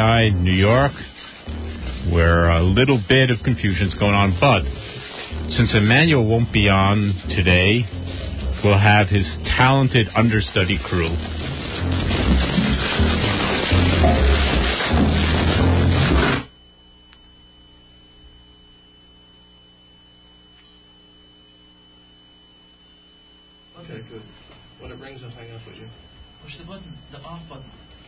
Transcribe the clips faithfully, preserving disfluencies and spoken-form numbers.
I, New York, where a little bit of confusion is going on. But since Emmanuel won't be on today, we'll have his talented understudy crew. Okay, good. When it rings, I'll hang up with you. Push the button, the off button.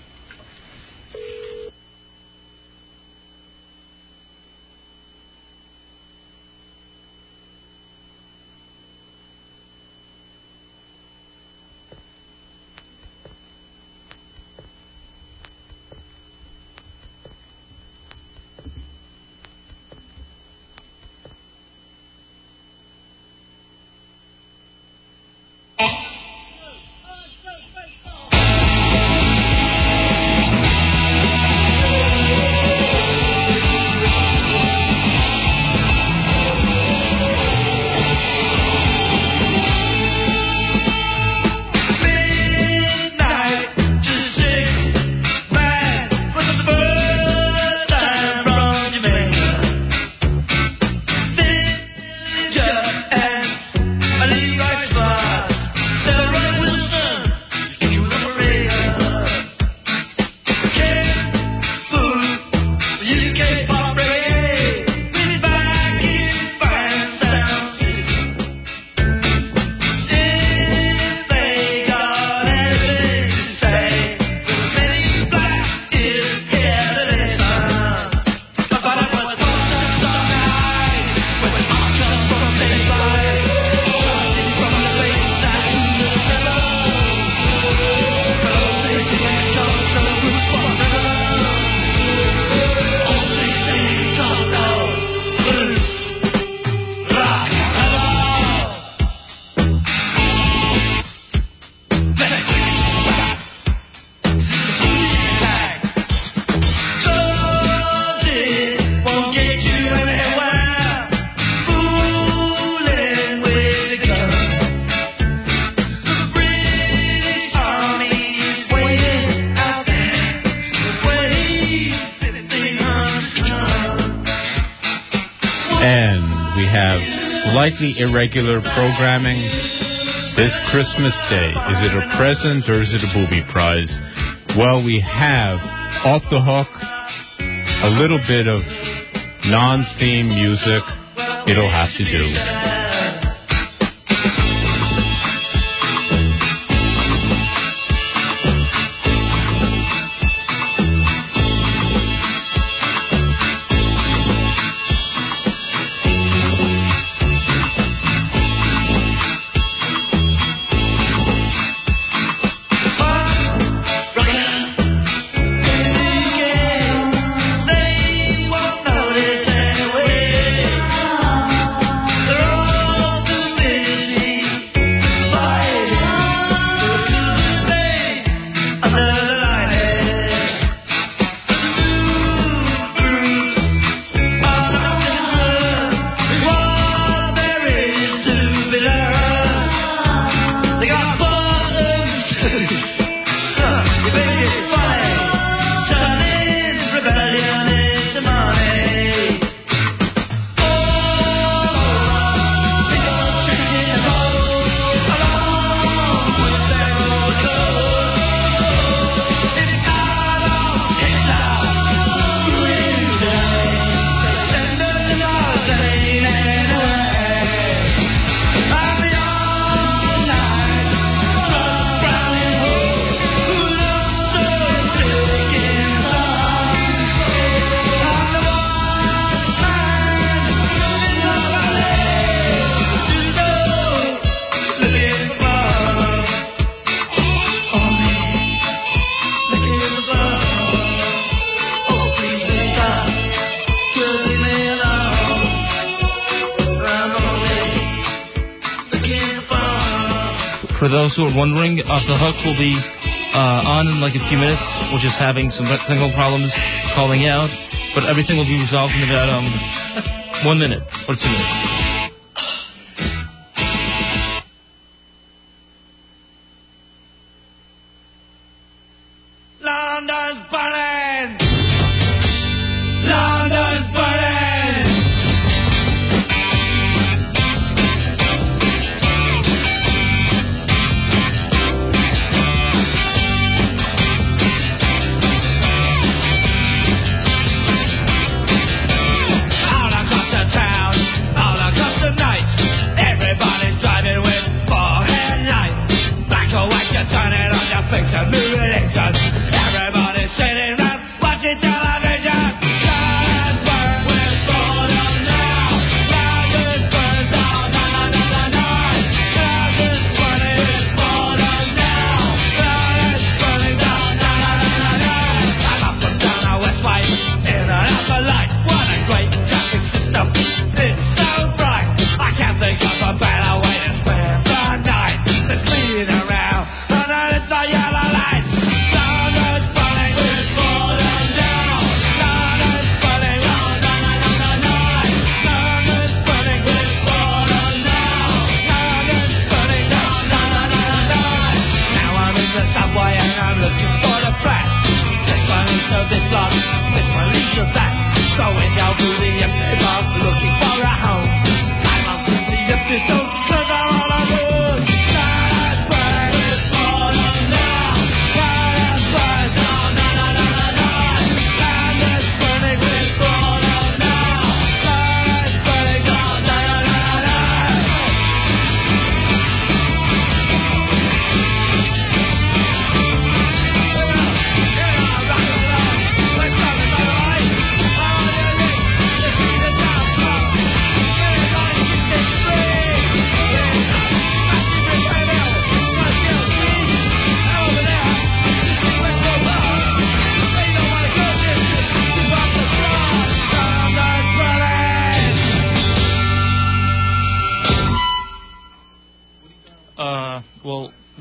Slightly irregular programming this Christmas Day. Is it a present or is it a booby prize? Well, we have off the hook a little bit of non-theme music. It'll have to do. For those who are wondering, Off the Hook will be uh, on in like a few minutes. We're just having some technical problems calling out, but everything will be resolved in about um, one minute or two minutes. London's burning!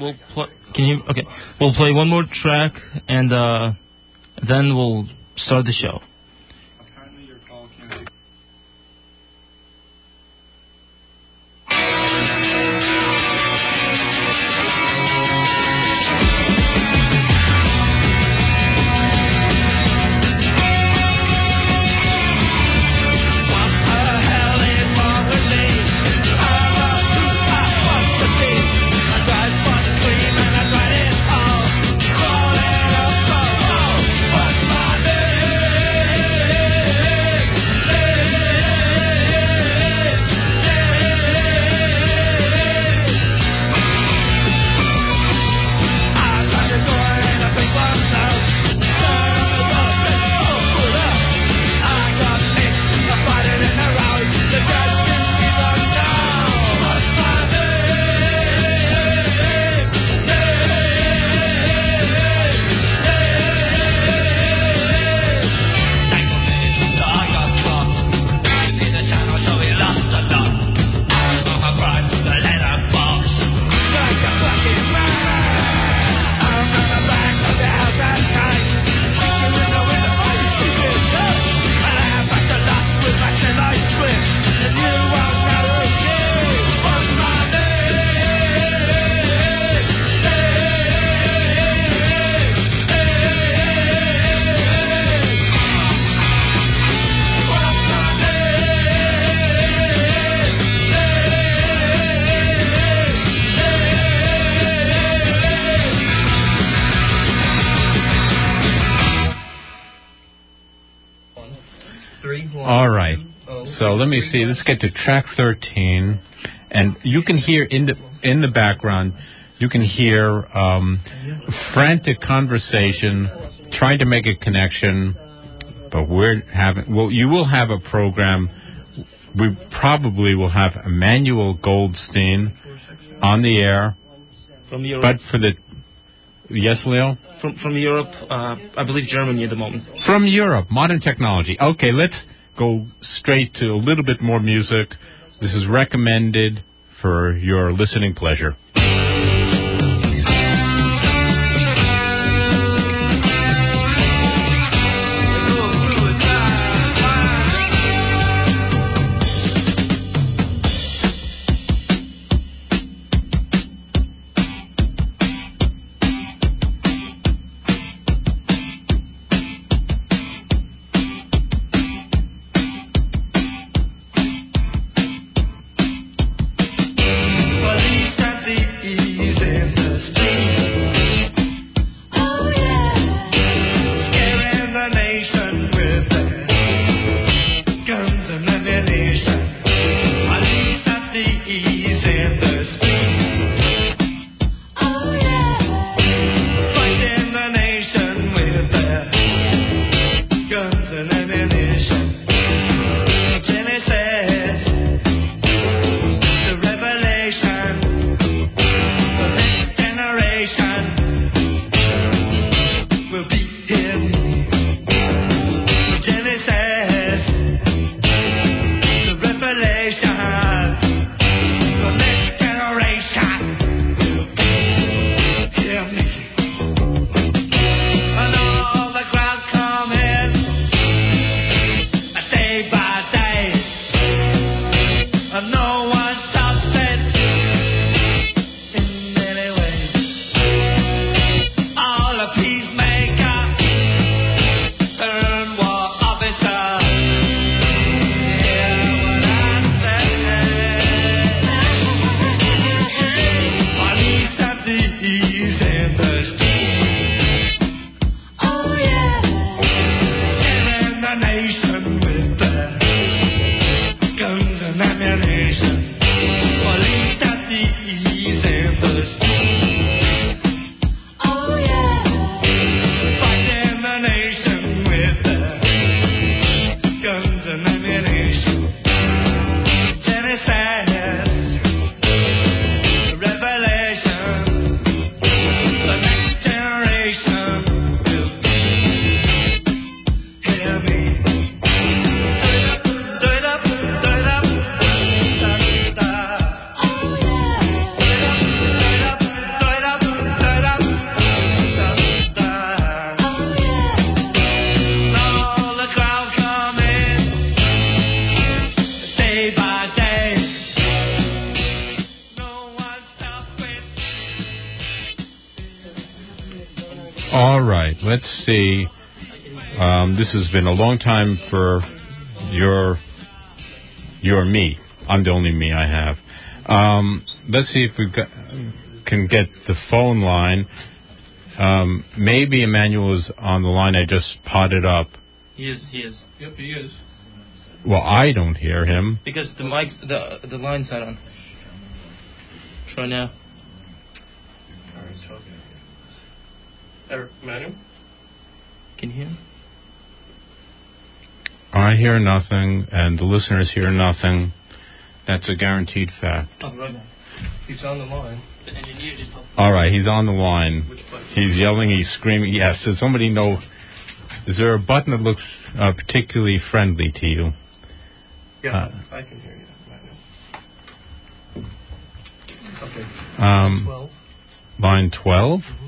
we'll pl- can you okay? We'll play one more track and uh, then we'll start the show. Apparently your call can't be... All right. So let me see. Let's get to track thirteen, and you can hear in the in the background, you can hear um, frantic conversation, trying to make a connection, but we're having. Well, you will have a program. We probably will have Emmanuel Goldstein on the air. From Europe. But for the yes, Leo. From from Europe, uh, I believe Germany at the moment. From Europe, modern technology. Okay, let's go straight to a little bit more music. This is recommended for your listening pleasure. Feliz let's see. Um, this has been a long time for your your me. I'm the only me I have. Um, let's see if we can get the phone line. Um, maybe Emmanuel is on the line. I just potted up. He is. He is. Yep, he is. Well, I don't hear him because the mic, the the line's not on. Try now. All right, talking. Eric, Emmanuel? Can you hear him? I hear nothing, and the listeners hear nothing. That's a guaranteed fact. Oh, right now. He's on the line. The engineer just told me. All right, he's on the line. Which button? He's yelling, he's screaming. Yes, does somebody know? Is there a button that looks uh, particularly friendly to you? Yeah, uh, I can hear you, Emmanuel. Okay. Um, twelve. Line twelve? Mm-hmm.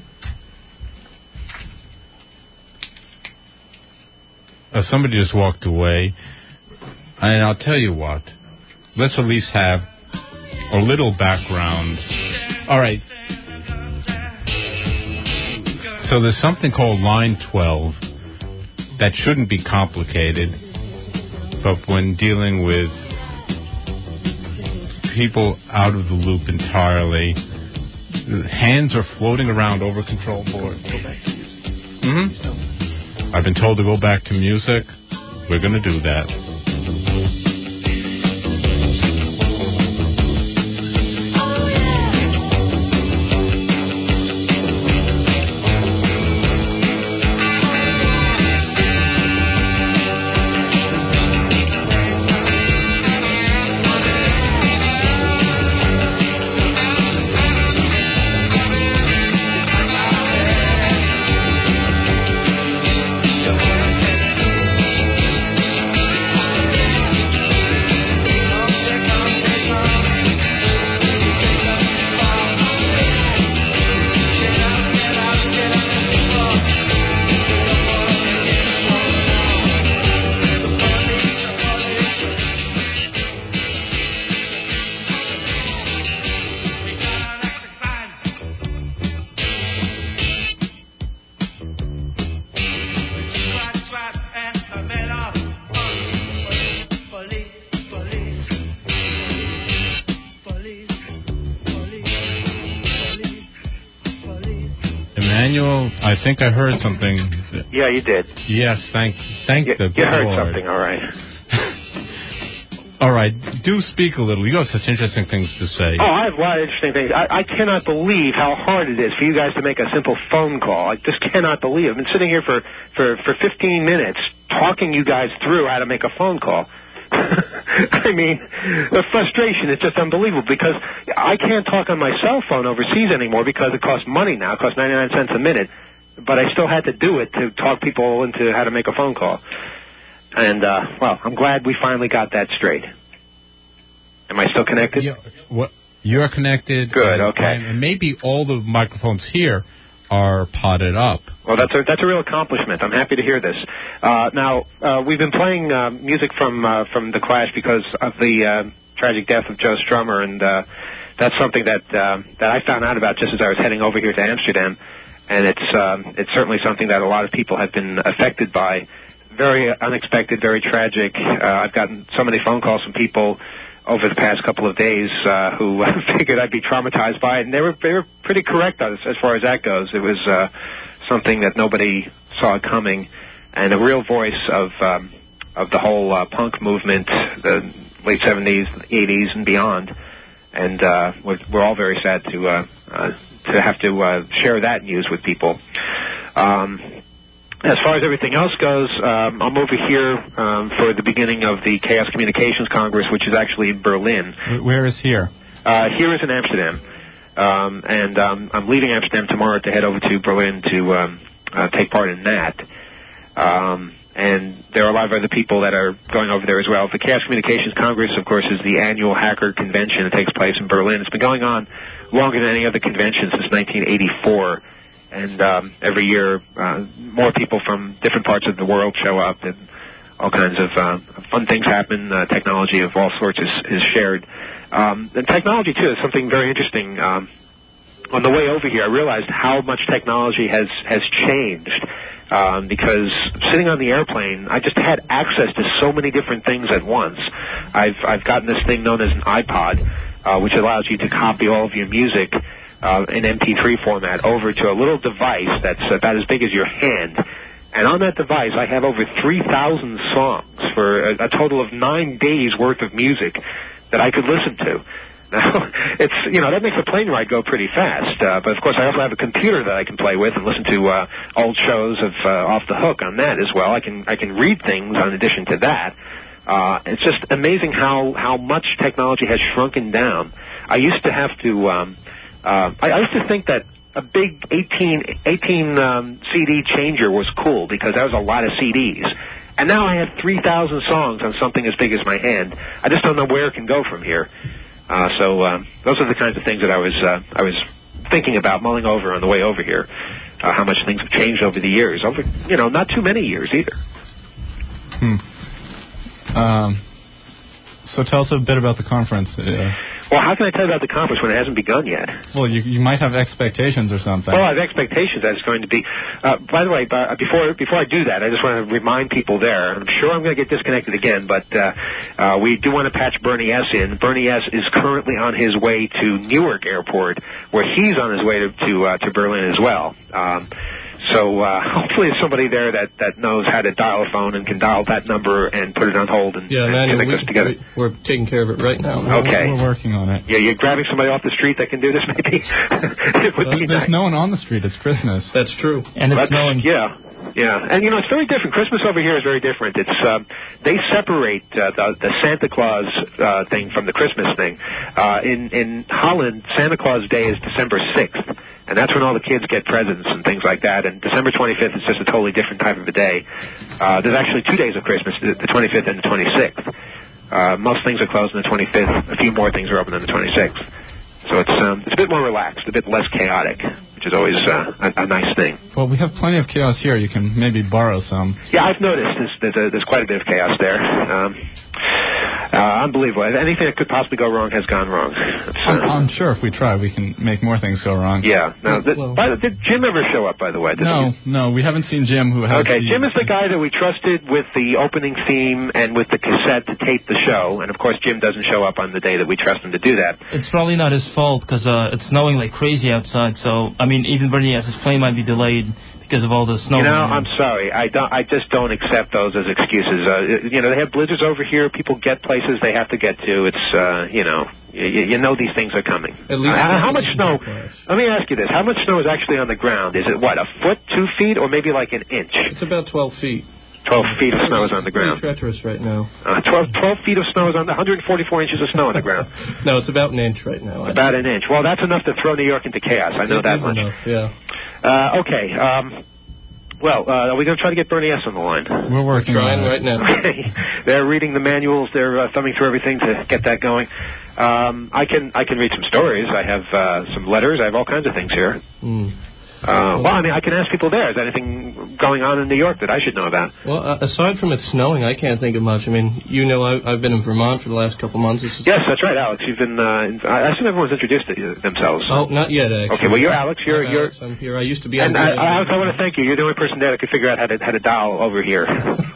Uh, somebody just walked away. And I'll tell you what. Let's at least have a little background. All right. So there's something called line twelve that shouldn't be complicated, but when dealing with people out of the loop entirely, hands are floating around over control board. Mm-hmm. I've been told to go back to music. We're going to do that. Emmanuel, I think I heard something. Yeah, you did. Yes, thank thank you, the You heard Lord. something, all right. All right, do speak a little. You have such interesting things to say. Oh, I have a lot of interesting things. I, I cannot believe how hard it is for you guys to make a simple phone call. I just cannot believe it. I've been sitting here for, for, for fifteen minutes talking you guys through how to make a phone call. I mean, the frustration is just unbelievable because I can't talk on my cell phone overseas anymore because it costs money now. It costs ninety-nine cents a minute. But I still had to do it to talk people into how to make a phone call. And, uh, well, I'm glad we finally got that straight. Am I still connected? Yeah, what, you're connected. Good, and, okay. And maybe all the microphones here are potted up. Well, that's a, that's a real accomplishment. I'm happy to hear this. Uh, now, uh, we've been playing uh, music from uh, from The Clash because of the uh, tragic death of Joe Strummer, and uh, that's something that uh, that I found out about just as I was heading over here to Amsterdam, and it's um, it's certainly something that a lot of people have been affected by. Very unexpected, very tragic. Uh, I've gotten so many phone calls from people over the past couple of days uh, who figured I'd be traumatized by it, and they were they were pretty correct as, as far as that goes. It was uh, something that nobody saw coming, and a real voice of um, of the whole uh, punk movement, the late seventies, eighties, and beyond. And uh, we're, we're all very sad to uh, uh, to have to uh, share that news with people. Um, As far as everything else goes, um, I'm over here um, for the beginning of the Chaos Communications Congress, which is actually in Berlin. Where is here? Uh, here is in Amsterdam. Um, and um, I'm leaving Amsterdam tomorrow to head over to Berlin to um, uh, take part in that. Um, and there are a lot of other people that are going over there as well. The Chaos Communications Congress, of course, is the annual hacker convention that takes place in Berlin. It's been going on longer than any other convention since nineteen eighty-four. And um, every year, uh, more people from different parts of the world show up, and all kinds of uh, fun things happen. Uh, technology of all sorts is, is shared. Um, and technology, too, is something very interesting. Um, on the way over here, I realized how much technology has, has changed um, because sitting on the airplane, I just had access to so many different things at once. I've I've gotten this thing known as an iPod, uh, which allows you to copy all of your music uh, in M P three format over to a little device that's about as big as your hand. And on that device, I have over three thousand songs for a, a total of nine days' worth of music that I could listen to. Now, it's, you know, that makes a plane ride go pretty fast. Uh, but, of course, I also have a computer that I can play with and listen to uh, old shows of uh, Off the Hook on that as well. I can I can read things in addition to that. Uh, it's just amazing how, how much technology has shrunken down. I used to have to, um, uh, I, I used to think that a big eighteen, eighteen um, C D changer was cool because that was a lot of C Ds. And now I have three thousand songs on something as big as my hand. I just don't know where it can go from here. Uh, so um, those are the kinds of things that I was uh, I was thinking about, mulling over on the way over here. Uh, how much things have changed over the years. Over, you know, not too many years either. Hmm. Um. So tell us a bit about the conference. Uh, well, how can I tell you about the conference when it hasn't begun yet? Well, you you might have expectations or something. Well, I have expectations that it's going to be. Uh, by the way, uh, before before I do that, I just want to remind people there. I'm sure I'm going to get disconnected again, but uh, uh, we do want to patch Bernie S. in. Bernie S. is currently on his way to Newark Airport, where he's on his way to to, uh, to Berlin as well. Um, So uh, hopefully there's somebody there that, that knows how to dial a phone and can dial that number and put it on hold and, yeah, and Manuel, connect we, us together. We, we're taking care of it right now. Okay. We're, we're working on it. Yeah, you're grabbing somebody off the street that can do this, maybe? It would well, be there's nice. no one on the street. It's Christmas. That's true. And it's That's, snowing. Yeah. Yeah, and you know it's very different. Christmas over here is very different. It's um, they separate uh, the, the Santa Claus uh, thing from the Christmas thing. Uh, in in Holland, Santa Claus Day is December sixth, and that's when all the kids get presents and things like that. And December twenty-fifth is just a totally different type of a day. Uh, there's actually two days of Christmas: the twenty-fifth and the twenty-sixth. Uh, most things are closed on the twenty-fifth. A few more things are open on the twenty-sixth. So it's um, it's a bit more relaxed, a bit less chaotic, which is always uh, a, a nice thing. Well, we have plenty of chaos here. You can maybe borrow some. Yeah, I've noticed there's there's, a, there's quite a bit of chaos there. Um, uh, unbelievable. Anything that could possibly go wrong has gone wrong. It's, uh, I'm, I'm sure if we try, we can make more things go wrong. Yeah. Now, did, Well, by the, did Jim ever show up, by the way? Did No, he? no, we haven't seen Jim, who has Okay, the, Jim is the guy that we trusted with the opening theme and with the cassette to tape the show. And, of course, Jim doesn't show up on the day that we trust him to do that. It's probably not his fault because uh, it's snowing like crazy outside. So, I mean, even Bernie S. his plane might be delayed because of all the snow. You know, I'm sorry. I don't. I just don't accept those as excuses. Uh, you know, they have blizzards over here. People get places they have to get to. It's, uh, you know, you, you know these things are coming. At least uh, how much snow? Class. Let me ask you this: how much snow is actually on the ground? Is it what, a foot, two feet, or maybe like an inch? It's about twelve feet. Twelve feet of snow is on the Pretty ground. treacherous right now. Uh, twelve, twelve feet of snow is on the one hundred forty-four inches of snow on the ground. No, it's about an inch right now. About an inch. Well, that's enough to throw New York into chaos. I know It that is much. enough, yeah. Uh, okay. Um, well, uh, are we going to try to get Bernie S. on the line? We're working Trying on it. right now. Okay. They're reading the manuals. They're uh, thumbing through everything to get that going. Um, I can I can read some stories. I have uh, some letters. I have all kinds of things here. Mm. Uh, well, I mean, I can ask people there. Is there anything going on in New York that I should know about? Well, uh, aside from it snowing, I can't think of much. I mean, you know, I, I've been in Vermont for the last couple months. This is Yes, that's right, Alex. You've been. Uh, in, I assume everyone's introduced themselves. Oh, not yet, actually. Okay. Well, you're Alex. You're I'm you're. Alex. I'm here. I used to be. And on uh, the Alex, I want to thank you. You're the only person there that could figure out how to how to dial over here.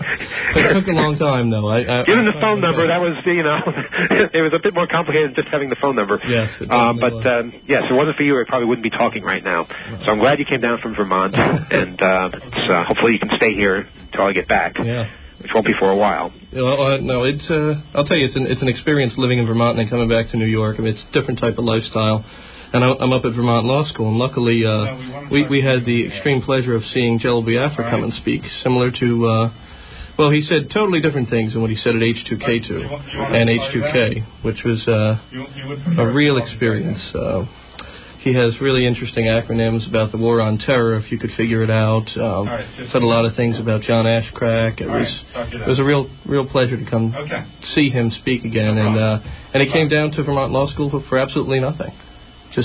It took a long time, though. I, I, Given the I phone number, that was, you know, it was a bit more complicated than just having the phone number. Yes, it Um, but, definitely was. um, yes, if it wasn't for you, I probably wouldn't be talking right now. So I'm glad you came down from Vermont, and uh, it's, uh, hopefully you can stay here until I get back, Yeah. which won't be for a while. Well, uh, no, it's. Uh, I'll tell you, it's an it's an experience living in Vermont and then coming back to New York. I mean, it's a different type of lifestyle. And I, I'm up at Vermont Law School, and luckily, uh, we we had the extreme pleasure of seeing Jello Biafra come and speak, similar to. Uh, Well, he said totally different things than what he said at H two K two and H two K, which was uh, a real experience. Uh, he has really interesting acronyms about the war on terror, if you could figure it out. Um, said a lot of things about John Ashcraft. It was it was a real real pleasure to come see him speak again, and uh, and he came down to Vermont Law School for, for absolutely nothing. Just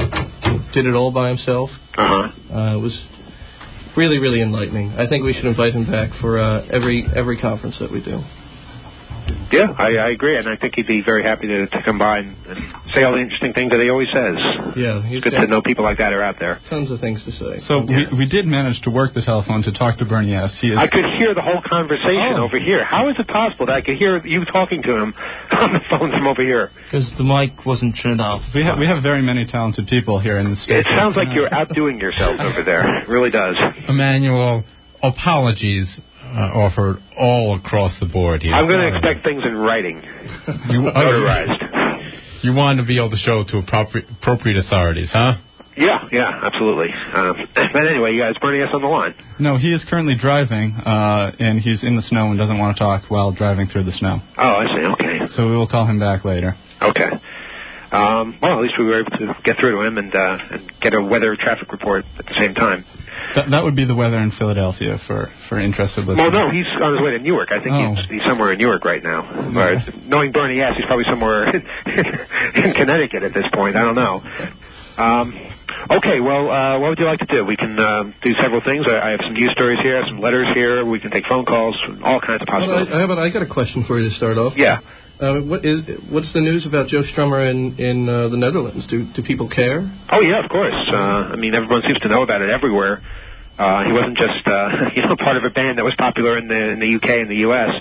did it all by himself. Uh-huh. Uh, it was really, really enlightening. I think we should invite him back for uh, every every conference that we do. Yeah, I, I agree, and I think he'd be very happy to, to come by and, and say all the interesting things that he always says. Yeah, he's good to know people like that are out there. Tons of things to say. So yeah. we, we did manage to work the telephone to talk to Bernie S. He is I could hear the whole conversation oh. over here. How is it possible that I could hear you talking to him on the phone from over here? Because the mic wasn't turned off. We have we have very many talented people here in the station. It sounds like you're outdoing yourselves over there. It really does. Emmanuel, apologies uh, offered all across the board here. I'm going to expect things in writing. You, notarized. You want to be able to show it to appropriate, appropriate authorities, huh? Yeah, yeah, absolutely. Um, but anyway, you guys, Bernie S on the line. No, he is currently driving, uh, and he's in the snow and doesn't want to talk while driving through the snow. Oh, I see. Okay. So we will call him back later. Okay. Um, well, at least we were able to get through to him and, uh, and get a weather traffic report at the same time. That, that would be the weather in Philadelphia for, for interested listeners. Well, no, he's on his way to Newark. I think oh. he's, he's somewhere in Newark right now. Yeah. Or, knowing Bernie S, he's probably somewhere in, in Connecticut at this point. I don't know. Um, okay, well, uh, what would you like to do? We can uh, do several things. I, I have some news stories here, some letters here. We can take phone calls, all kinds of possibilities. Well, I, I, have a, I got a question for you to start off. Yeah. Uh, what is what's the news about Joe Strummer in in uh, the Netherlands? Do do people care? Oh yeah, of course. Uh, I mean, everyone seems to know about it everywhere. Uh, he wasn't just uh, you know part of a band that was popular in the in the U K and the U S.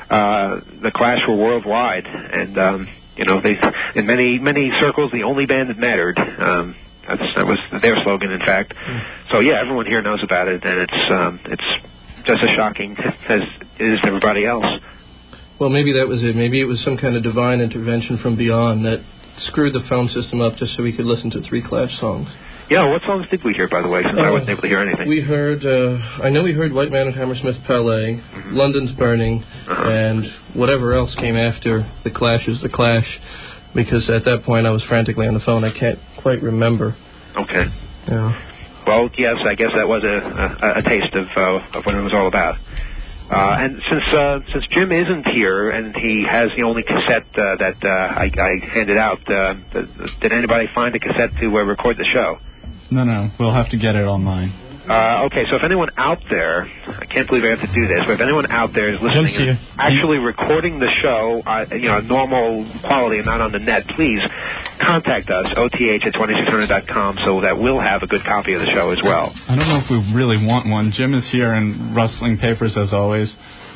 Uh, the Clash were worldwide, and um, you know they in many many circles the only band that mattered. Um, that's, that was their slogan, in fact. Mm. So yeah, everyone here knows about it, and it's um, it's just as shocking as it is to everybody else. Well, maybe that was it. Maybe it was some kind of divine intervention from beyond that screwed the phone system up just so we could listen to three Clash songs. Yeah, what songs did we hear, by the way, since uh, I wasn't able to hear anything? We heard, uh, I know we heard White Man and Hammersmith Palais, mm-hmm. London's Burning, uh-huh. and whatever else came after The Clash is The Clash, because at that point I was frantically on the phone. I can't quite remember. Okay. Yeah. Well, yes, I guess that was a, a, a taste of, uh, of what it was all about. Uh, and since uh, since Jim isn't here and he has the only cassette uh, that uh, I, I handed out, uh, did anybody find a cassette to uh, record the show? No, no. We'll have to get it online. Uh, okay, so if anyone out there, I can't believe I have to do this, but if anyone out there is listening and actually recording the show, uh, you know, normal quality and not on the net, please contact us, O T H at twenty-six hundred dot com, so that we'll have a good copy of the show as well. I don't know if we really want one. Jim is here and rustling papers as always.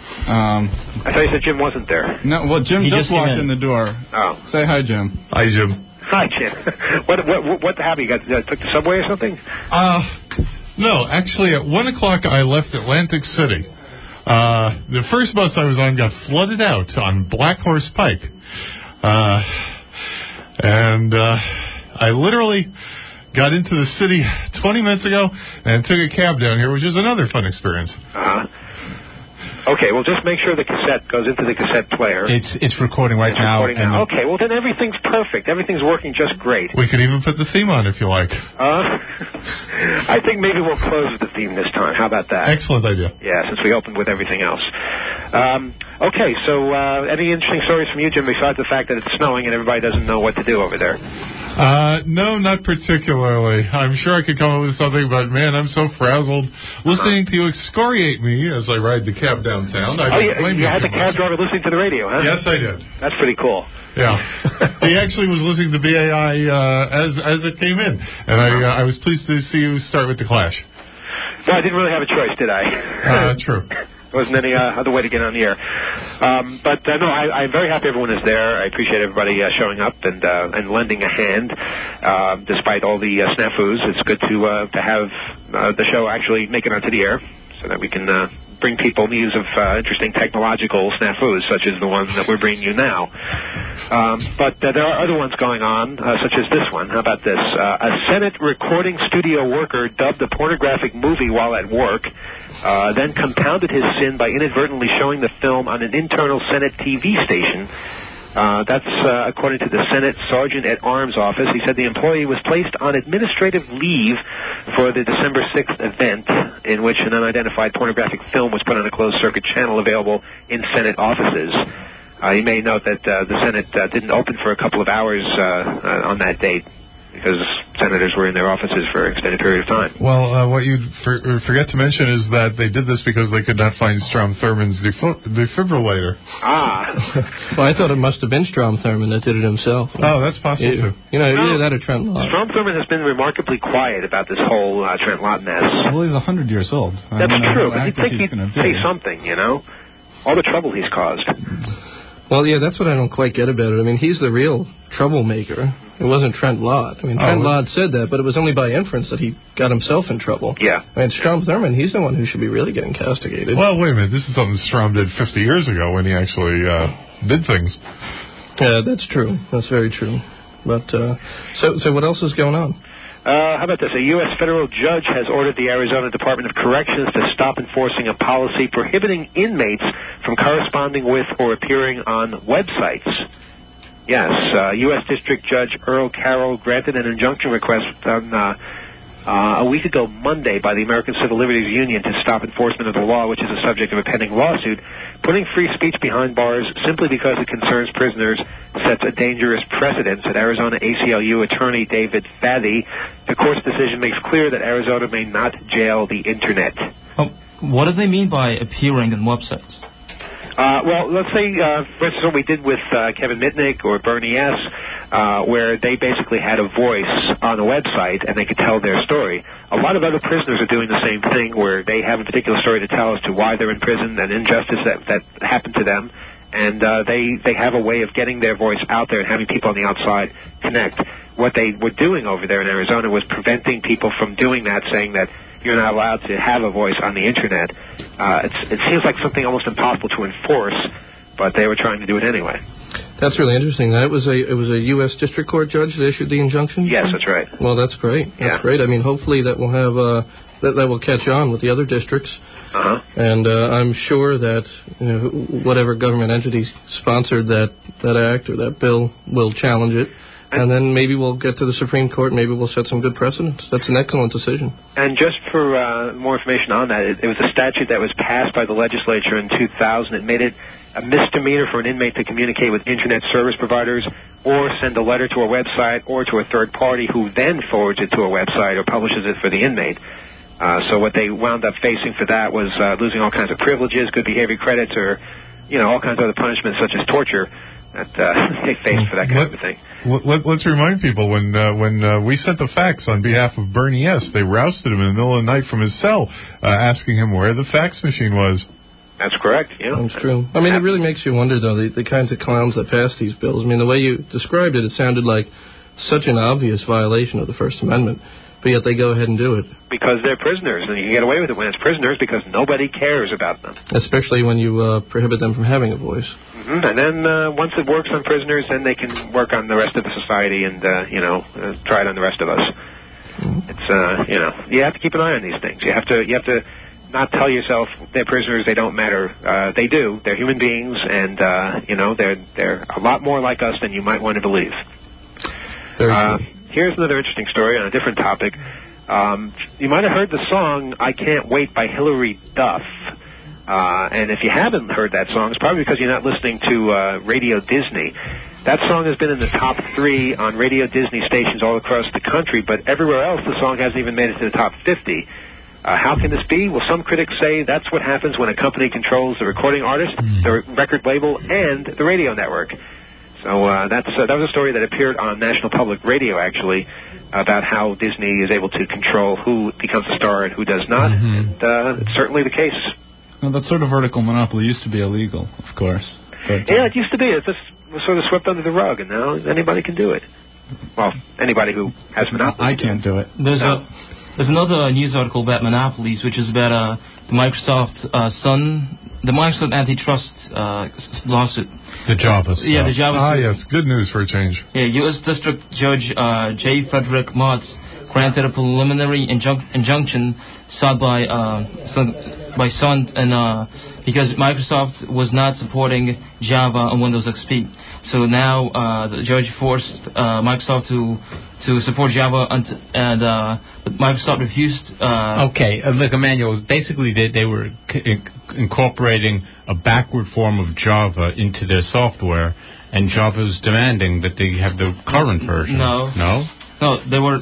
Um, I thought you said Jim wasn't there. No, well, Jim he just, just walked in. in the door. Oh. Say hi, Jim. Hi, Jim. Hi, Jim. what, what, what, what happened? You got uh, took the subway or something? Uh, no, actually, at one o'clock I left Atlantic City. Uh, the first bus I was on got flooded out on Black Horse Pike. Uh, and uh, I literally got into the city twenty minutes ago and took a cab down here, which is another fun experience. Uh-huh. Okay, well, just make sure the cassette goes into the cassette player. It's it's recording right it's now. Recording now. Okay, well, then everything's perfect. Everything's working just great. We could even put the theme on if you like. Uh, I think maybe we'll close with the theme this time. How about that? Excellent idea. Yeah, since we opened with everything else. Um, okay, so uh, any interesting stories from you, Jim, besides the fact that it's snowing and everybody doesn't know what to do over there? Uh, no, not particularly. I'm sure I could come up with something, but, man, I'm so frazzled. Listening to you excoriate me as I ride the cab downtown. I oh, don't yeah, blame you you had the cab driver listening to the radio, huh? Yes, I did. That's pretty cool. Yeah. He actually was listening to B A I uh, as as it came in, and I uh, I was pleased to see you start with the Clash. Well, I didn't really have a choice, did I? Uh, true. There wasn't any uh, other way to get on the air. Um, but, uh, no, I, I'm very happy everyone is there. I appreciate everybody uh, showing up and uh, and lending a hand, uh, despite all the uh, snafus. It's good to uh, to have uh, the show actually make it onto the air so that we can uh, bring people news of uh, interesting technological snafus, such as the one that we're bringing you now. Um, but uh, there are other ones going on, uh, such as this one. How about this? Uh, a Senate recording studio worker dubbed a pornographic movie while at work, uh, then compounded his sin by inadvertently showing the film on an internal Senate T V station. Uh, that's uh, according to the Senate Sergeant at Arms office. He said the employee was placed on administrative leave for the December sixth event in which an unidentified pornographic film was put on a closed-circuit channel available in Senate offices. Uh, you may note that uh, the Senate uh, didn't open for a couple of hours uh, uh, on that date because senators were in their offices for an extended period of time. Well, uh, what you for, forget to mention is that they did this because they could not find Strom Thurmond's defib- defibrillator. Ah. Well, I thought it must have been Strom Thurmond that did it himself. Oh, that's possible, you, too. You know, well, either that or Trent Lott. Strom Thurmond has been remarkably quiet about this whole uh, Trent Lott mess. Well, he's one hundred years old. I That's don't know true, how but you'd active think he's he'd gonna say be. something, you know? All the trouble he's caused. Well, yeah, that's what I don't quite get about it. I mean, he's the real troublemaker. It wasn't Trent Lott. I mean, Oh, Trent it- Lott said that, but it was only by inference that he got himself in trouble. Yeah. I mean, Strom Thurmond, he's the one who should be really getting castigated. Well, wait a minute. This is something Strom did fifty years ago when he actually uh, did things. Yeah, that's true. That's very true. But, uh, so, so what else is going on? Uh, how about this? A U S federal judge has ordered the Arizona Department of Corrections to stop enforcing a policy prohibiting inmates from corresponding with or appearing on websites. Yes, uh, U S District Judge Earl Carroll granted an injunction request on, uh, uh, a week ago Monday by the American Civil Liberties Union to stop enforcement of the law, which is the subject of a pending lawsuit. Putting free speech behind bars simply because it concerns prisoners sets a dangerous precedent, said Arizona A C L U attorney David Fathy. The court's decision makes clear that Arizona may not jail the Internet. Oh, what do they mean by appearing on websites? Uh, well, let's say, uh, for instance, what we did with uh, Kevin Mitnick or Bernie S., uh, where they basically had a voice on a website and they could tell their story. A lot of other prisoners are doing the same thing, where they have a particular story to tell as to why they're in prison, an injustice that, that happened to them, and uh, they, they have a way of getting their voice out there and having people on the outside connect. What they were doing over there in Arizona was preventing people from doing that, saying that you're not allowed to have a voice on the Internet. Uh, it's, it seems like something almost impossible to enforce, but they were trying to do it anyway. That's really interesting. That was a it was a U S District Court judge that issued the injunction? Yes, that's right. Well, that's great. That's Yeah. great. I mean, hopefully that will have uh, that that will catch on with the other districts. Uh-huh. And uh, I'm sure that you know, whatever government entity sponsored that, that act or that bill will challenge it. And then maybe we'll get to the Supreme Court. Maybe we'll set some good precedents. That's an excellent decision. And just for uh, more information on that, it, it was a statute that was passed by the legislature in two thousand. It made it a misdemeanor for an inmate to communicate with Internet service providers or send a letter to a website or to a third party who then forwards it to a website or publishes it for the inmate. Uh, so what they wound up facing for that was uh, losing all kinds of privileges, good behavior credits, or, you know, all kinds of other punishments such as torture that uh, they faced for that kind Let, of a thing. Let, let's remind people, when uh, when uh, we sent the fax on behalf of Bernie S., they rousted him in the middle of the night from his cell, uh, asking him where the fax machine was. That's correct, yeah. That's true. I mean, it really makes you wonder, though, the, the kinds of clowns that pass these bills. I mean, the way you described it, it sounded like such an obvious violation of the First Amendment, but yet they go ahead and do it. Because they're prisoners, and you can get away with it when it's prisoners because nobody cares about them. Especially when you uh, prohibit them from having a voice. Mm-hmm. And then uh, once it works on prisoners, then they can work on the rest of the society and, uh, you know, uh, try it on the rest of us. Mm-hmm. It's, uh, you know, you have to keep an eye on these things. You have to, you have to not tell yourself they're prisoners, they don't matter. Uh, they do. They're human beings, and, uh, you know, they're, they're a lot more like us than you might want to believe. Very uh, true. Here's another interesting story on a different topic. Um, you might have heard the song I Can't Wait by Hillary Duff. Uh, and if you haven't heard that song, it's probably because you're not listening to uh, Radio Disney. That song has been in the top three on Radio Disney stations all across the country, but everywhere else the song hasn't even made it to the top fifty. Uh, how can this be? Well, some critics say that's what happens when a company controls the recording artist, the record label, and the radio network. So uh, that's uh, that was a story that appeared on National Public Radio, actually, about how Disney is able to control who becomes a star and who does not. Mm-hmm. And, uh, it's certainly the case. Well, that sort of vertical monopoly used to be illegal, of course. But, Yeah, it used to be. It just was sort of swept under the rug, and now anybody can do it. Well, anybody who has monopoly. I can't do it. There's No. a there's another news article about monopolies, which is about uh, the Microsoft uh, Sun, the Microsoft antitrust uh, lawsuit. The Java stuff. Yeah, the Java Ah, suit. yes. Good news for a change. Yeah, U S District Judge uh, J. Frederick Motz granted a preliminary injun- injunction sought by uh, Sun, by Sun and uh, because Microsoft was not supporting Java on Windows X P. So now uh, the judge forced uh, Microsoft to to support Java, and, and uh, but Microsoft refused. Uh, Okay, uh, look, Emmanuel, basically they, they were c- in- incorporating a backward form of Java into their software, and Java's demanding that they have the current version. No. No? No, they were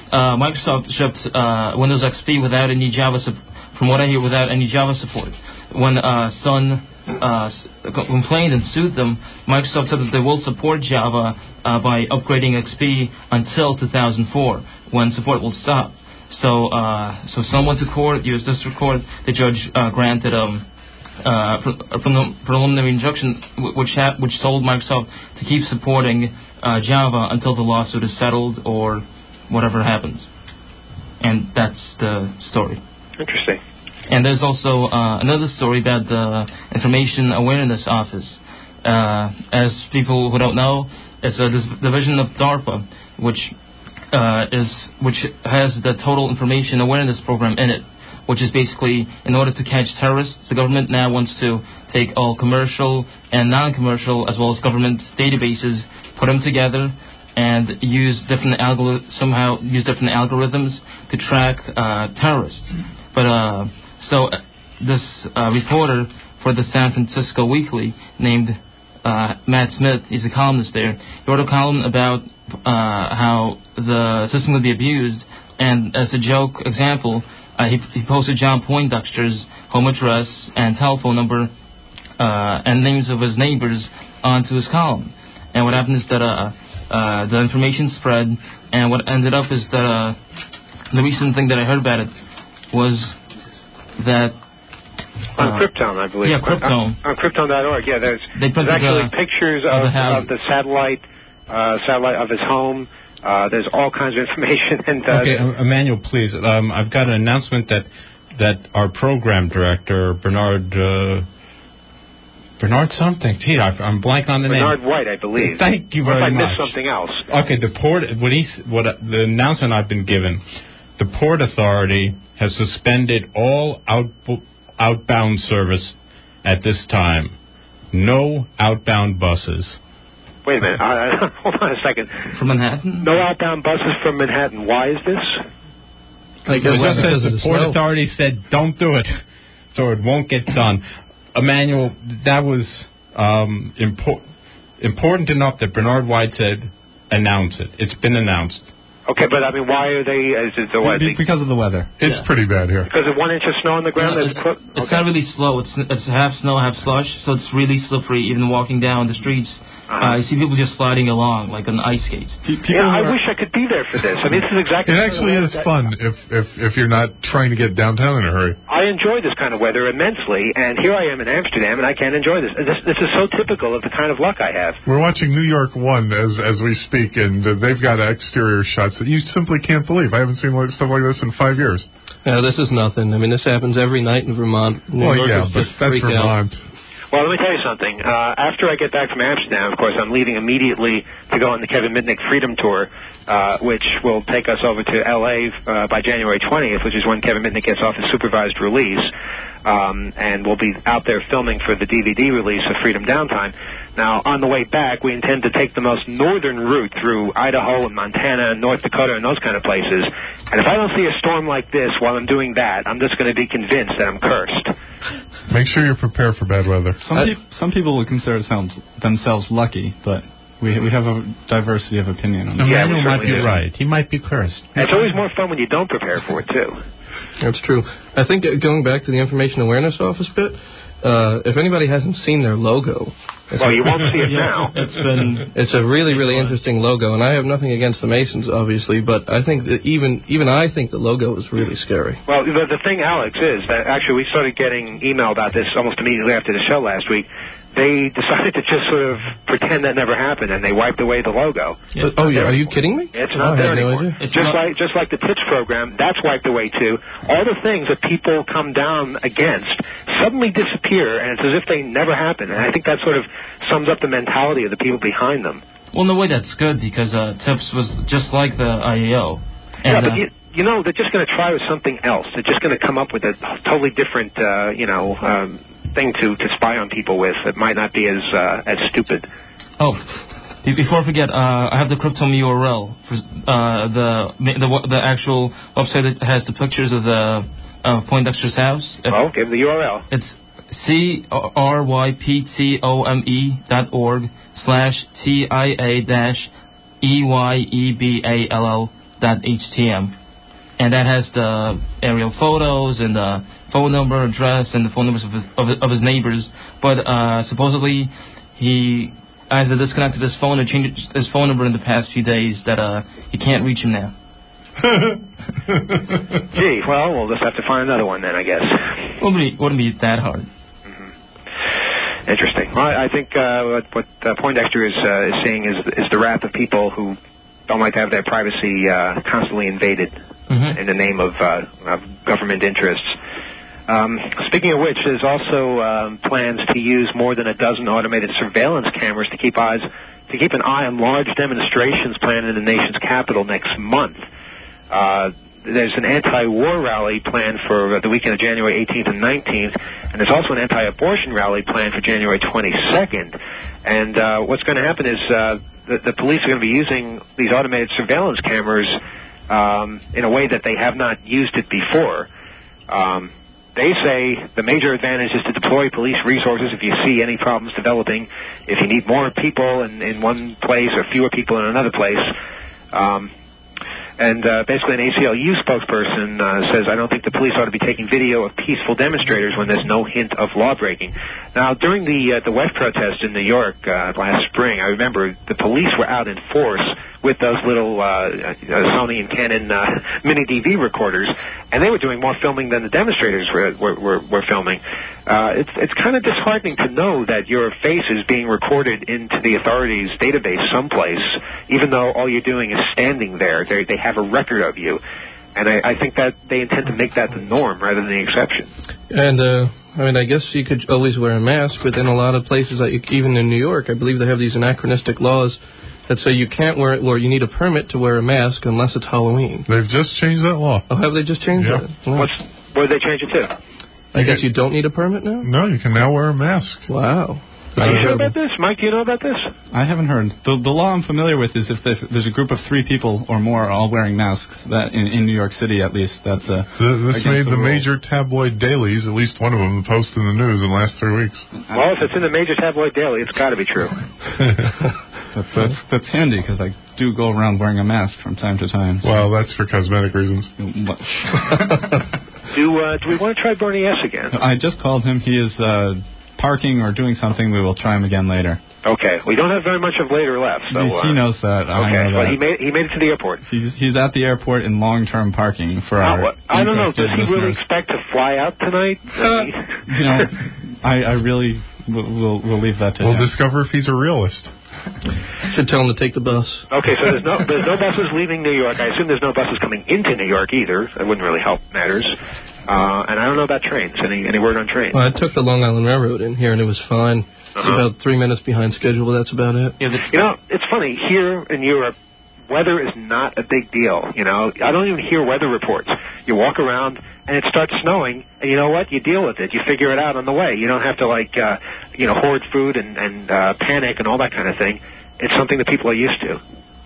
uh, Microsoft shipped uh, Windows X P without any Java support. From what I hear, without any Java support. When uh, Sun uh, complained and sued them, Microsoft said that they will support Java uh, by upgrading X P until two thousand four, when support will stop. So, uh, so Sun went to court, U S District Court. The judge uh, granted um, uh, from the preliminary injunction, which ha- which told Microsoft to keep supporting uh, Java until the lawsuit is settled or whatever happens. And that's the story. Interesting. And there's also uh, another story about the Information Awareness Office. Uh, as people who don't know, it's a division of DARPA, which uh, is which has the Total Information Awareness Program in it, which is basically, in order to catch terrorists, the government now wants to take all commercial and non-commercial, as well as government databases, put them together, and use different algor- somehow use different algorithms to track uh, terrorists. But uh, so uh, this uh, reporter for the San Francisco Weekly named uh, Matt Smith, he's a columnist there, he wrote a column about uh, how the system would be abused, and as a joke example, uh, he, he posted John Poindexter's home address and telephone number uh, and names of his neighbors onto his column. And what happened is that uh, uh, the information spread, and what ended up is that uh, the recent thing that I heard about it was that on uh, Krypton, I believe. Yeah, Krypton. On, on Krypton dot org, yeah, there's, they there's actually the, pictures of, of, the, of the satellite, uh, satellite of his home. Uh, there's all kinds of information. And, uh, okay, uh, Emmanuel, please. Um, I've got an announcement that that our program director, Bernard, uh, Bernard something. Gee, I, I'm blank on the Bernard name. White, I believe. Thank you or very if I much. missed something else. Okay, the port. What he, what uh, the announcement I've been given, the Port Authority has suspended all out, outbound service at this time. No outbound buses. Wait a minute. Uh, hold on a second. From Manhattan? No outbound buses from Manhattan. Why is this? I guess it just says the Port snow. Authority said don't do it, so it won't get done. Emmanuel, that was um, impor- important enough that Bernard White said announce it. It's been announced. Okay, but I mean, why are they? Is it the what? Because of the weather. It's Yeah. pretty bad here. Because of one inch of snow on the ground. No, that's it, cl- it's okay. not really slow. It's it's half snow, half slush, so it's really slippery. Even walking down the streets, uh, you see people just sliding along like on ice skates. Yeah, I wish I could be there for this. I mean, this is exactly. It actually is fun if, if if you're not trying to get downtown in a hurry. I enjoy this kind of weather immensely, and here I am in Amsterdam, and I can't enjoy this. This, this is so typical of the kind of luck I have. We're watching New York One as as we speak, and uh, they've got exterior shots that you simply can't believe. I haven't seen like, stuff like this in five years. Yeah, this is nothing. I mean, this happens every night in Vermont. New well, Yorkers yeah, but just that's freak out. Vermont. Well, let me tell you something. Uh, after I get back from Amsterdam, of course, I'm leaving immediately to go on the Kevin Mitnick Freedom Tour, uh, which will take us over to L A uh, by January twentieth, which is when Kevin Mitnick gets off his supervised release. Um, and we'll be out there filming for the D V D release of Freedom Downtime. Now, on the way back, we intend to take the most northern route through Idaho and Montana and North Dakota and those kind of places. And if I don't see a storm like this while I'm doing that, I'm just going to be convinced that I'm cursed. Make sure you're prepared for bad weather. Some, pe- some people would consider themselves, themselves lucky, but we we have a diversity of opinion on that. Yeah, Emmanuel we might be certainly do. right. He might be cursed. And it's always more fun when you don't prepare for it, too. That's true. I think uh, going back to the Information Awareness Office bit, uh, if anybody hasn't seen their logo, Well, you won't see it now. It's been it's a really, really interesting logo, and I have nothing against the Masons, obviously, but I think that even even I think the logo is really scary. Well, the, the thing, Alex, is that actually we started getting email about this almost immediately after the show last week. They decided to just sort of pretend that never happened, and they wiped away the logo. Yeah. Oh, yeah, are you kidding me? It's Oh, not I there had no anymore. idea. It's just not- like just like the Tips program, that's wiped away too. All the things that people come down against suddenly disappear, and it's as if they never happened. And I think that sort of sums up the mentality of the people behind them. well, in a way that's good because uh, Tips was just like the I A O. And, yeah, but uh, you, you know, they're just going to try with something else. They're just going to come up with a totally different, uh, you know, um, thing to, to spy on people with that might not be as uh, as stupid. Oh, be- before I forget, uh, I have the Cryptome U R L for uh, the, the the actual website that has the pictures of the uh, Poindexter's house. Well, give the U R L. It's C R Y P T O M E dot org slash T I A dash E Y E B A L L H T M. And that has the aerial photos and the phone number, address, and the phone numbers of his, of, of his neighbors. But uh, supposedly he either disconnected his phone or changed his phone number in the past few days that uh, he can't reach him now. Gee, well, we'll just have to find another one then, I guess. Wouldn't be, wouldn't be that hard. Mm-hmm. Interesting. Well, I think uh, what, what uh, Poindexter is, uh, is seeing is, is the wrath of people who don't like to have their privacy uh, constantly invaded. Mm-hmm. In the name of, uh, of government interests. Um, speaking of which, there's also um, plans to use more than a dozen automated surveillance cameras to keep eyes to keep an eye on large demonstrations planned in the nation's capital next month. Uh, there's an anti-war rally planned for the weekend of January eighteenth and nineteenth, and there's also an anti-abortion rally planned for January twenty-second. And uh, what's going to happen is uh, the, the police are going to be using these automated surveillance cameras Um, in a way that they have not used it before. Um, they say the major advantage is to deploy police resources if you see any problems developing, if you need more people in, in one place or fewer people in another place. Um, and uh, basically an A C L U spokesperson uh, says, I don't think the police ought to be taking video of peaceful demonstrators when there's no hint of law-breaking. Now, during the, uh, the W E F protest in New York uh, last spring, I remember the police were out in force with those little uh, uh, Sony and Canon uh, mini D V recorders, and they were doing more filming than the demonstrators were were, were, were filming. Uh, it's it's kind of disheartening to know that your face is being recorded into the authorities' database someplace, even though all you're doing is standing there. They they have a record of you, and I, I think that they intend to make that the norm rather than the exception. And uh, I mean, I guess you could always wear a mask, but in a lot of places, like even in New York, I believe they have these anachronistic laws that say you can't wear it, or you need a permit to wear a mask unless it's Halloween. They've just changed that law. Oh, have they just changed yeah. it? Wow. What's, what did they change it to? I guess you don't need a permit now? No, you can now wear a mask. Wow. Are you sure about this? Mike, do you know about this? I haven't heard. The, the law I'm familiar with is if there's a group of three people or more all wearing masks, that in, in New York City at least, that's a... The, this made the, the major tabloid dailies, at least one of them, post in the news in the last three weeks. Well, if it's in the major tabloid daily, it's got to be true. that's, that's, that's handy, because I do go around wearing a mask from time to time. So. Well, that's for cosmetic reasons. do, uh, do we want to try Bernie S. again? I just called him. He is... Uh, parking or doing something. We will try him again later. Okay. We don't have very much of later left. So, uh, he knows that. Okay. I know well, that. he made he made it to the airport. He's, he's at the airport in long-term parking for now, our what, I don't know. Does he listeners. really expect to fly out tonight? Uh, you know, I, I really will we'll, we'll leave that to we'll him. We'll discover if he's a realist. Should tell him to take the bus. Okay, so there's no there's no buses leaving New York. I assume there's no buses coming into New York either. That wouldn't really help matters. Uh, and I don't know about trains. Any any word on trains? Well, I took the Long Island Railroad in here, and it was fine. Uh-huh. About three minutes behind schedule, but that's about it. You know, it's funny. Here in Europe, weather is not a big deal. You know, I don't even hear weather reports. You walk around, and it starts snowing, and you know what? You deal with it. You figure it out on the way. You don't have to, like, uh, you know, hoard food and, and uh, panic and all that kind of thing. It's something that people are used to.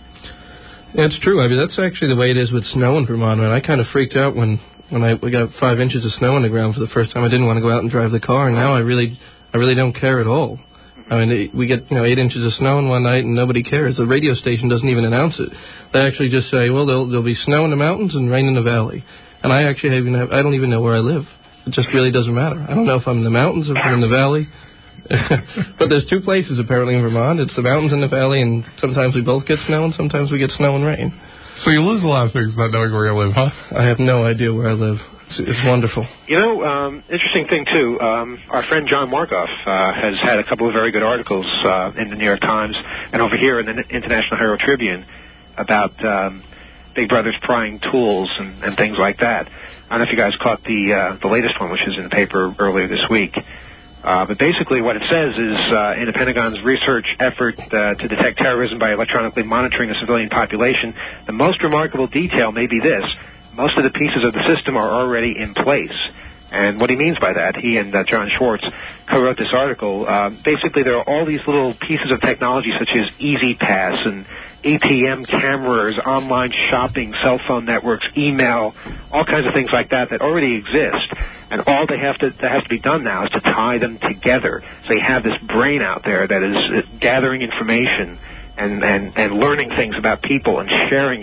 Yeah, it's true. I mean, that's actually the way it is with snow in Vermont. And I kind of freaked out when, when I we got five inches of snow on the ground for the first time. I didn't want to go out and drive the car, and now I really I really don't care at all. I mean, we get, you know, eight inches of snow in one night, and nobody cares. The radio station doesn't even announce it. They actually just say, well, there'll, there'll be snow in the mountains and rain in the valley. And I actually even have, I don't even know where I live. It just really doesn't matter. I don't know if I'm in the mountains or if I'm in the valley. But there's two places apparently in Vermont. It's the mountains and the valley, and sometimes we both get snow and sometimes we get snow and rain. So you lose a lot of things not knowing where you live, huh? I have no idea where I live. It's, it's wonderful. You know, um, interesting thing, too, um, our friend John Markoff uh, has had a couple of very good articles uh, in the New York Times and over here in the International Herald Tribune about um, Big Brother's prying tools and, and things like that. I don't know if you guys caught the uh, the latest one, which is in the paper earlier this week. Uh, but basically what it says is, uh, in the Pentagon's research effort uh, to detect terrorism by electronically monitoring the civilian population, the most remarkable detail may be this: most of the pieces of the system are already in place. And what he means by that, he and uh, John Schwartz co-wrote this article. Uh, basically, there are all these little pieces of technology such as Easy Pass and A T M cameras, online shopping, cell phone networks, email, all kinds of things like that that already exist. And all they have to that has to be done now is to tie them together. So you have this brain out there that is gathering information and, and, and learning things about people and sharing it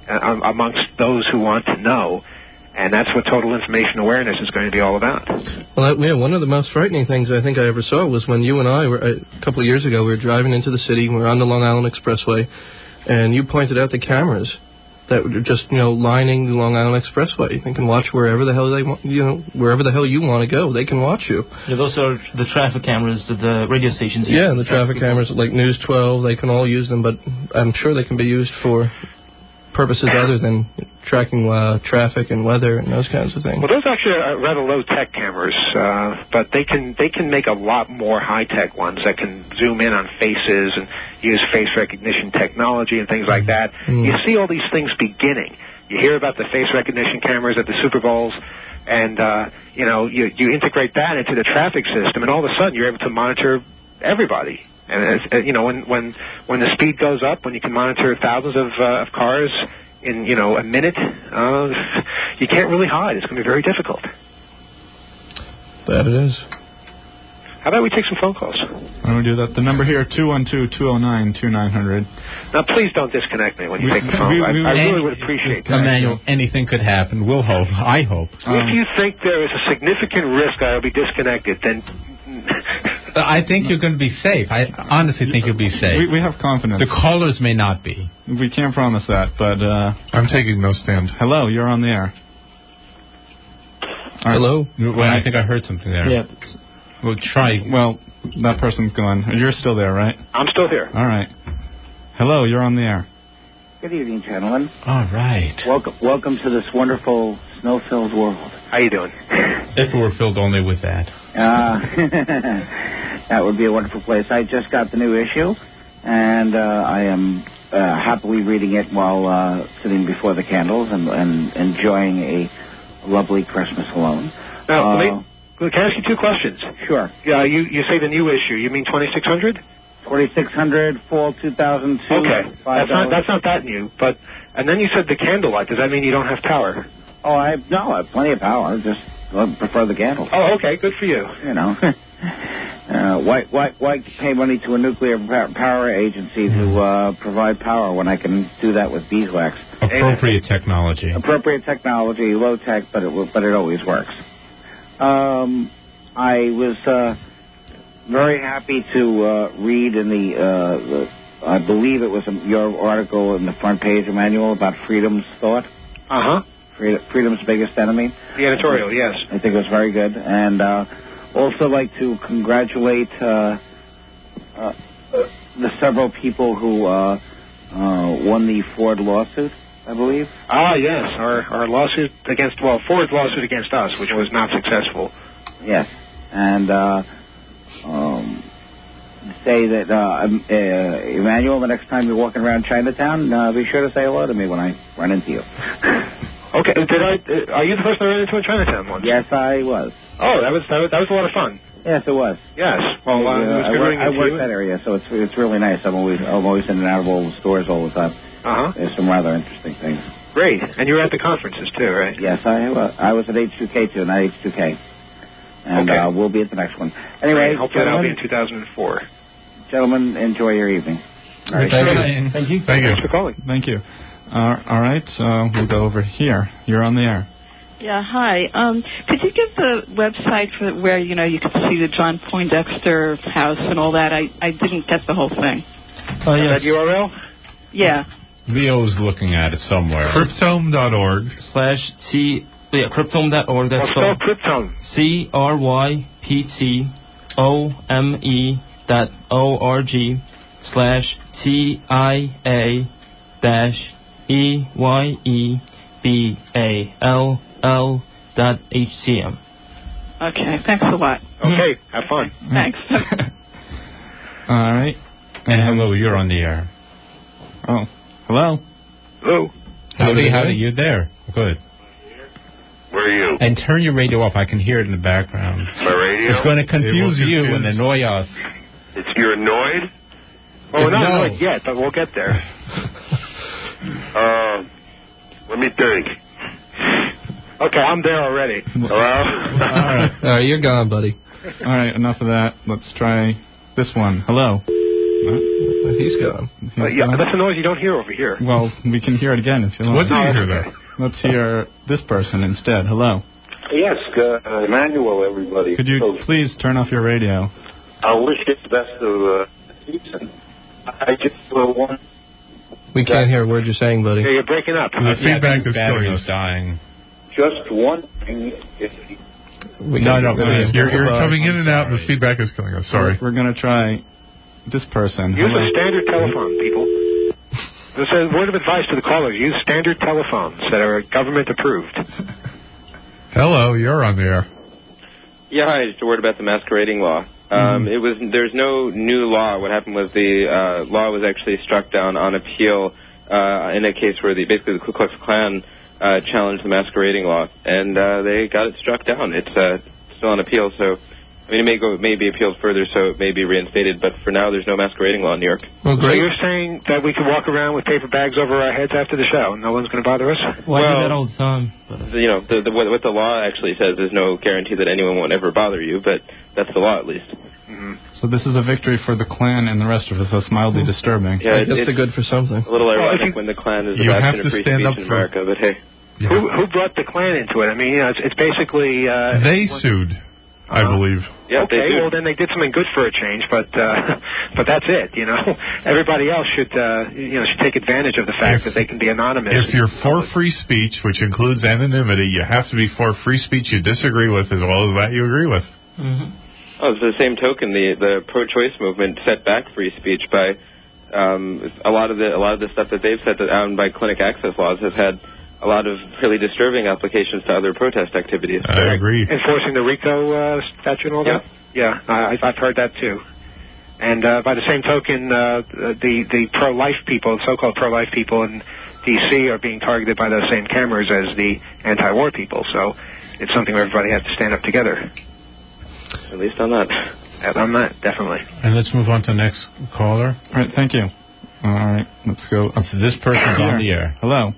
uh, amongst those who want to know. And that's what total information awareness is going to be all about. Well, that, yeah, one of the most frightening things I think I ever saw was when you and I were, a couple of years ago, we were driving into the city, we were on the Long Island Expressway, and you pointed out the cameras that were just, you know, lining the Long Island Expressway. They can watch wherever the hell they want, you know, wherever the hell you want to go, they can watch you. Yeah, those are the traffic cameras that the radio stations use. Yeah, the traffic cameras like News twelve, they can all use them, but I'm sure they can be used for purposes other than tracking uh, traffic and weather and those kinds of things. Well, those actually are rather low-tech cameras, uh, but they can they can make a lot more high-tech ones that can zoom in on faces and use face recognition technology and things like that. Mm. You see all these things beginning. You hear about the face recognition cameras at the Super Bowls, and uh, you know you you integrate that into the traffic system, and all of a sudden you're able to monitor everybody. And it's, you know, when when when the speed goes up, when you can monitor thousands of uh, of cars in you know a minute, uh, you can't really hide. It's going to be very difficult. That it is. How about we take some phone calls? Why don't we do that? The number here, two one two, two oh nine, two nine hundred. Now, please don't disconnect me when you We- take the phone. we- I, we- I really any- would appreciate that. Emmanuel, anything could happen. We'll hope. I hope. If you think there is a significant risk I will be disconnected, then I think you're going to be safe. I honestly think you'll be safe. We, we have confidence. The callers may not be. We can't promise that, but uh, I'm taking no stand. hello, you're on the air. All right. Hello? Well, I think I heard something there. Yeah. We'll try. Well, that person's gone. You're still there, right? I'm still here. All right. Hello, you're on the air. Good evening, gentlemen. All right. Welcome, welcome to this wonderful snow-filled world. How you doing? If it were filled only with that. Uh, that would be a wonderful place. I just got the new issue, and uh, I am uh, happily reading it while uh, sitting before the candles and, and enjoying a lovely Christmas alone. Now, Uh, let me, can I ask you two questions? Sure. Yeah, you, you say the new issue. You mean twenty-six hundred? twenty-six hundred, fall two thousand two. Okay. That's not, that's not that new. But and then you said the candlelight. Does that mean you don't have power? Oh, I have, no, I have plenty of power. Just I prefer the candles. Oh, okay. Good for you. You know. Uh, why, why, why pay money to a nuclear pa- power agency to uh, provide power when I can do that with beeswax? Appropriate technology. Appropriate technology, low tech, but it will- but it always works. Um, I was uh, very happy to uh, read in the, uh, the, I believe it was a, your article in the front page, Emmanuel, about freedom's thought. Uh huh. Freedom, freedom's biggest enemy. The editorial, yes. I think it was very good, and uh, also like to congratulate uh, uh, the several people who uh, uh, won the Ford lawsuit, I believe. Ah, yes. Our our lawsuit against well, Ford's lawsuit against us, which was not successful. Yes, and uh, um, say that uh, um, uh, Emmanuel, the next time you're walking around Chinatown, uh, be sure to say hello to me when I run into you. Okay. Did I? Uh, are you the person I ran into in Chinatown once? Yes, I was. Oh, that was that was, that was a lot of fun. Yes, it was. Yes. Well, uh, Uh, it was I good work, running I into work you. that area, so it's it's really nice. I'm always I'm always in and out of all the stores all the time. Uh huh. There's some rather interesting things. Great. And you were at the conferences too, right? Yes, I uh, I was at H two K too, not H two K, and Okay. uh, we'll be at the next one. Anyway, Great. Hopefully that'll be in gentlemen, two thousand four. gentlemen, enjoy your evening. All right. Thank you. Thank you. Thank you. Thanks for calling. Thank you. Uh, all right, uh, we'll go over here. You're on the air. Yeah, hi. Um, could you give the website for where, you know, you could see the John Poindexter house and all that? I, I didn't get the whole thing. Oh, yes. That U R L? Yeah. Leo's looking at it somewhere. Cryptome dot org. Slash T, yeah, cryptome dot org. Well, That's spell spelled Cryptome. C R Y P T O M E dot O R G slash T I A dash E Y E B A L L dot H C M. Okay, thanks a lot. Okay. Have fun. Thanks. All right. And hello, you're on the air. Oh, hello. Hello. Howdy, howdy, you're there. Good. Where are you? And turn your radio off. I can hear it in the background. My radio? It's going to confuse It will you confuse- and annoy us. It's, you're annoyed? Well, we're not No. annoyed yet, but we'll get there. Uh, let me think. Okay, I'm there already. Hello? All right. All right, you're gone, buddy. All right, enough of that. Let's try this one. Hello. Well, he's gone. He's Uh, yeah, gone. that's a noise you don't hear over here. Well, we can hear it again if you want. What do you hear there? Let's hear this person instead. Hello. Yes, uh, Emmanuel, everybody. Could you So, please turn off your radio? I wish you the best of uh, season. I just uh, want. We can't hear a word you're saying, buddy. Yeah, you're breaking up. The Yeah, I feedback think is battery's killing us. dying. Just wondering if you We No, can't no, hear please. you. You're, you're Uh, coming in and out, and the feedback is killing us. Sorry. We're, we're going to try this person. Use Hello. a standard telephone, people. This is a word of advice to the callers. Use standard telephones that are government approved. Hello, you're on the air. Yeah, hi. Just a word about the masquerading law. Um, Mhm. It was there's no new law. What happened was the uh, law was actually struck down on appeal uh, in a case where the basically the Ku Klux Klan uh, challenged the masquerading law, and uh, they got it struck down. It's uh, still on appeal, so I mean it may go it may be appealed further, so it may be reinstated. But for now, there's no masquerading law in New York. Well, So great. you're saying that we can walk around with paper bags over our heads after the show? No one's going to bother us? Well, I do Well- that all the time. But, uh, The- You know, the, the, what, what the law actually says is no guarantee that anyone won't ever bother you, but that's the law at least. Mm-hmm. So this is a victory for the Klan and the rest of us. That's mildly disturbing. Yeah, I it, guess it's they're good for something. a little Well, ironic I think when the Klan is the you have bastion to of free stand speech up in for- America, but hey. Yeah. Who, who brought the Klan into it? I mean, you know, it's, it's basically... Uh, They sued, I Uh-huh. believe. Yeah, okay, they do. well then they did something good for a change, but uh, but that's it. You know, everybody else should uh, you know should take advantage of the fact If- that they can be anonymous. If you're for free speech, which includes anonymity, you have to be for free speech you disagree with as well as that you agree with. mhm. Oh, it's the same token. The the pro-choice movement set back free speech by um, a lot of the a lot of the stuff that they've set down by clinic access laws has had a lot of really disturbing applications to other protest activities. I agree. Enforcing the RICO uh, statute and all that. Yeah, I, I've heard that too. And uh, by the same token, uh, the the pro-life people, so-called pro-life people in D C are being targeted by those same cameras as the anti-war people. So it's something where everybody has to stand up together. At least on that. On that, definitely. And let's move on to the next caller. All right, thank you. All right, let's go. So this person's on the air. Hello.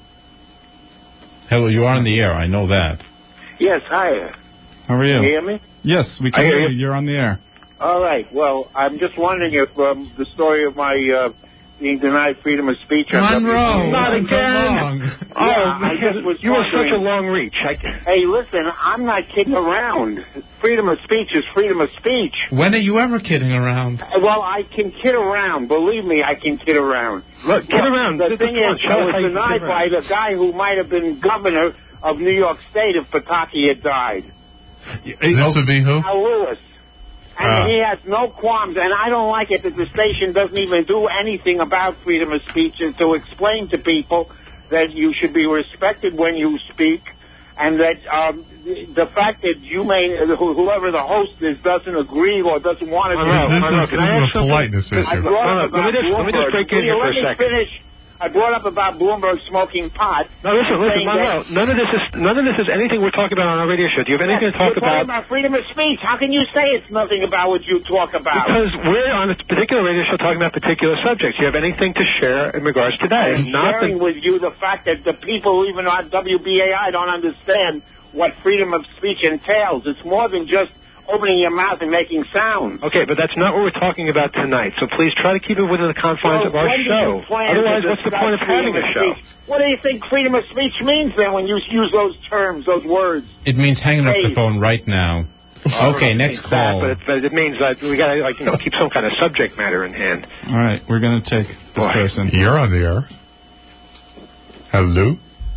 Hello, you are on the air. I know that. Yes, hi. How are you? Can you hear me? Yes, we can I hear hear you. you. You're on the air. All right. Well, I'm just wondering if um, the story of my uh, being denied freedom of speech on Monroe. Not Come again. on. Oh, Yeah, I just was you were such a wondering- long reach. I, Hey, listen, I'm not kidding around. Freedom of speech is freedom of speech. When are you ever kidding around? Well, I can kid around. Believe me, I can kid around. look, get Well, around. The This thing one, is, show I us was how you denied kid by around. the guy who might have been governor of New York State if Pataki had died. This would be who? Al Lewis. And Ah. he has no qualms, and I don't like it that the station doesn't even do anything about freedom of speech and to explain to people that you should be respected when you speak, and that um, the, the fact that you may, whoever the host is, doesn't agree or doesn't want to. Monroe, This is, Monroe, this can I is ask a something? politeness I issue. brought Hold up on, let me about just- let me just Bloomberg. break in here Will you for a let me second. finish? I brought up about Bloomberg smoking pot. No, listen, listen, saying Monroe. that- None of this is none of this is anything we're talking about on our radio show. Do you have anything to talk You're about? talking about freedom of speech. How can you say it's nothing about what you talk about? Because we're on a particular radio show talking about particular subjects. Do you have anything to share in regards to that? I'm Not sharing the, with you the fact that the people, even on W B A I, don't understand what freedom of speech entails. It's more than just opening your mouth and making sound. okay, but that's not what we're talking about tonight. So please try to keep it within the confines Well, of our when do show. you plan Otherwise, to what's the discuss point of having freedom a of show? speech? What do you think freedom of speech means then when you use those terms, those words? It means hanging up the Hey. phone right now. Okay, next That, call. but, it, but it means that we got to like you know keep some kind of subject matter in hand. All right, we're going to take this Boy. person. You're on the air. Hello?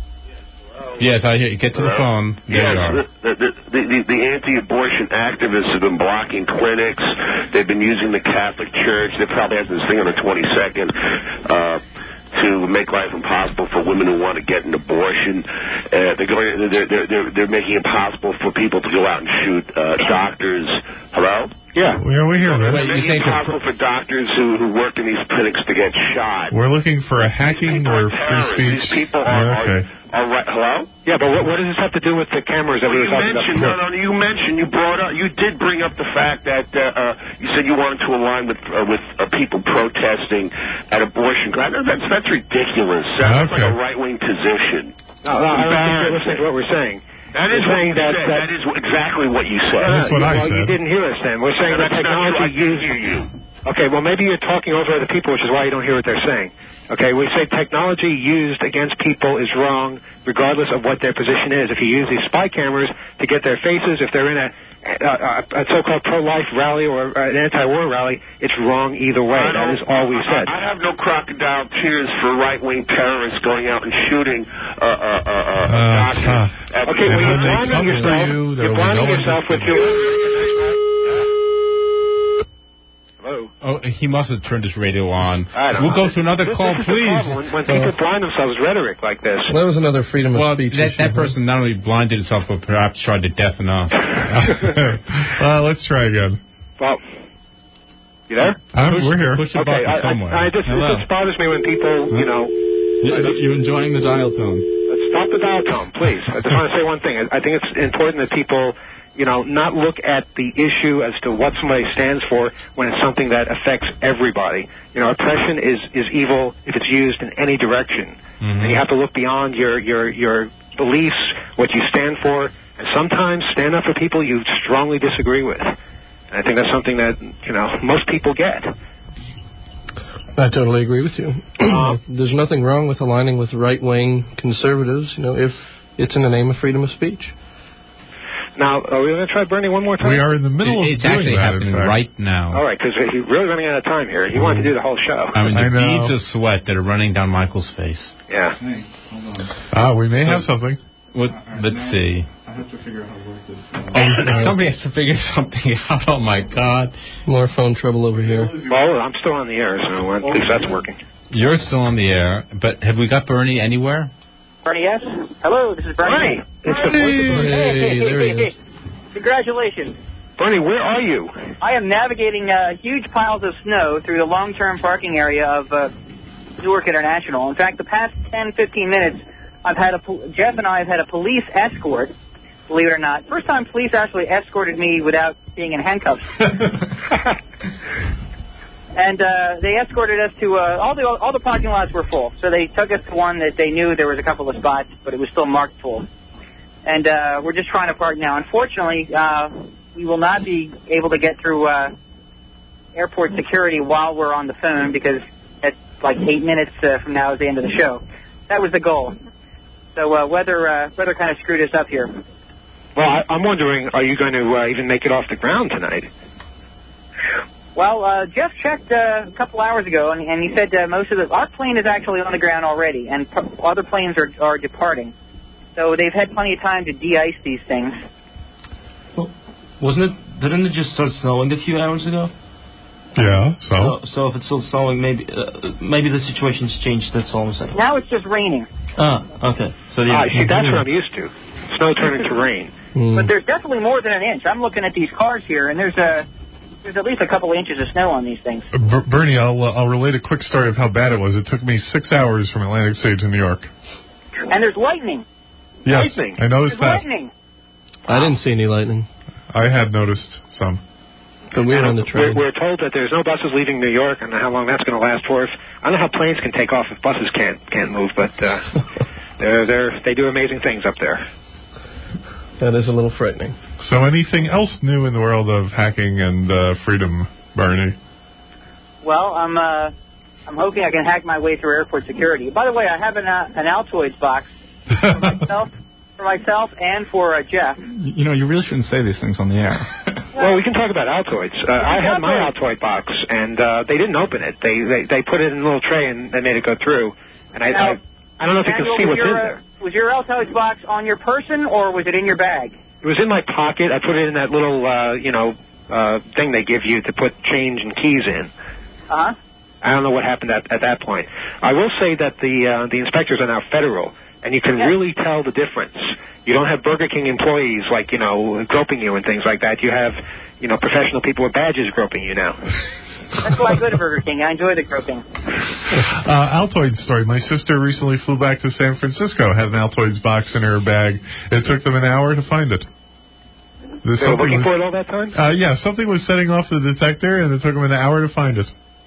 Yes, I hear you. Get to the Hello? phone. There you are. Yes, the, the, the, the, the anti-abortion activists have been blocking clinics. They've been using the Catholic Church. They probably have this thing on the twenty-second uh, to make life impossible for women who want to get an abortion. Uh, they're, going, they're, they're, they're, they're making it impossible for people to go out and shoot uh, doctors. Hello? Yeah. Yeah, we hear They're this. you making say it to impossible for doctors who, who work in these clinics to get shot. We're looking for a hacking People or are free terrorists. speech. These people are, Yeah, okay. are, are right. Hello? Yeah, but what, what does this have to do with the cameras that Well, we you were talking about mentioned, before? no, no, you mentioned, you brought up, you did bring up the fact that uh, uh, you said you wanted to align with uh, with uh, people protesting at abortion. I know that's that's ridiculous. That's like Okay. a right wing position. No, no, I don't think you're listening to what we're saying. That We're is what saying you that, said. that That is exactly what you said. That's what I well, you said. didn't hear us then. We're saying No, that that's not true. I technology did used. hear you. Okay, well, maybe you're talking over other people, which is why you don't hear what they're saying. Okay, we say technology used against people is wrong, regardless of what their position is. If you use these spy cameras to get their faces, if they're in a, a, a so-called pro-life rally or an anti-war rally, it's wrong either way. That is all we said. I, I have no crocodile tears for right-wing terrorists going out and shooting uh, uh, uh, uh, doctors. Uh, okay, well, you're blinding yourself. You, you're blinding yourself with your... Hello? Oh, he must have turned his radio on. I don't we'll know. go to another this, call, this please. When, when people blind themselves with rhetoric like this. Well, that was another freedom of well, speech that, that person not only blinded himself, but perhaps tried to deafen us. Well, let's try again. Well, you there? I'm, push, we're here. Push a okay, button I, somewhere. I, I just, it just bothers me when people, you know... You're enjoying the dial tone. Let's stop the dial tone, please. I just want to say one thing. I, I think it's important that people... you know, not look at the issue as to what somebody stands for when it's something that affects everybody. You know, oppression is, is evil if it's used in any direction. Mm-hmm. And you have to look beyond your, your, your beliefs, what you stand for, and sometimes stand up for people you strongly disagree with. And I think that's something that, you know, most people get. I totally agree with you. Uh, There's nothing wrong with aligning with right-wing conservatives, you know, if it's in the name of freedom of speech. Now, are we going to try Bernie one more time? We are in the middle it, of it's doing actually that, happening in fact. right now. All right, because he's really running out of time here. He wanted to do the whole show. I mean, the I know. beads of sweat that are running down Michael's face. Yeah. Hey, hold on. Ah, we may have something. What, let's see. I have to figure out how to work this. Oh, somebody has to figure something out. Oh, my God. More phone trouble over here. Well, I'm still on the air, so at least that's working. You're still on the air, but have we got Bernie anywhere? Bernie, yes? Hello, this is Bernie. Bernie! It's the voice of Bernie. Hey, there he is. Congratulations. Bernie, where are you? I am navigating uh, huge piles of snow through the long-term parking area of uh, Newark International. In fact, the past ten, fifteen minutes, I've had a pol- Jeff and I have had a police escort, believe it or not. First time police actually escorted me without being in handcuffs. And uh, they escorted us to uh, all the all the parking lots were full, so they took us to one that they knew there was a couple of spots, but it was still marked full. And uh, we're just trying to park now. Unfortunately, uh, we will not be able to get through uh, airport security while we're on the phone because at like eight minutes uh, from now is the end of the show. That was the goal. So uh, weather uh, weather kind of screwed us up here. Well, I, I'm wondering, are you going to uh, even make it off the ground tonight? Well, uh, Jeff checked uh, a couple hours ago, and, and he said uh, most of the our plane is actually on the ground already, and p- other planes are are departing. So they've had plenty of time to de-ice these things. Well, wasn't it? Didn't it just start snowing a few hours ago? Yeah. So. So, so if it's still snowing, maybe uh, maybe the situation's changed. That's all I'm saying. Now it's just raining. Ah, okay. So Ah, see, that's what I'm used to. Snow turning to rain. Mm. But there's definitely more than an inch. I'm looking at these cars here, and there's a there's at least a couple of inches of snow on these things. Uh, Ber- Bernie, I'll uh, I'll relate a quick story of how bad it was. It took me six hours from Atlantic City to New York. And there's lightning. Yes, Lightning. I noticed There's that. lightning. I didn't see any lightning, I had noticed some. but we were on the train. We're, we're told that there's no buses leaving New York, and how long that's going to last for. If, I don't know how planes can take off if buses can't can't move, but uh, they're they're they do amazing things up there. That is a little frightening. So, anything else new in the world of hacking and uh, freedom, Bernie? Well, I'm uh, I'm hoping I can hack my way through airport security. By the way, I have an uh, an Altoids box for myself, for myself, and for uh, Jeff. You know, you really shouldn't say these things on the air. Well, we can talk about Altoids. Uh, I had my Altoid box, and uh, they didn't open it. They, they they put it in a little tray, and they made it go through. And I Now, I, I don't know if you can Daniel, see was what's in your, there. uh, Was your Altoids box on your person, or was it in your bag? It was in my pocket. I put it in that little uh, you know uh, thing they give you to put change and keys in. Uh huh. I don't know what happened at, at that point. I will say that the uh, the inspectors are now federal, and you can Yeah. really tell the difference. You don't have Burger King employees like you know groping you and things like that. You have you know professional people with badges groping you now. That's why I go to Burger King. I enjoy the groping. Uh, Altoids story. My sister recently flew back to San Francisco, had an Altoids box in her bag. It took them an hour to find it. There's They were something looking was- for it all that time? Uh, yeah, something was setting off the detector, and it took them an hour to find it.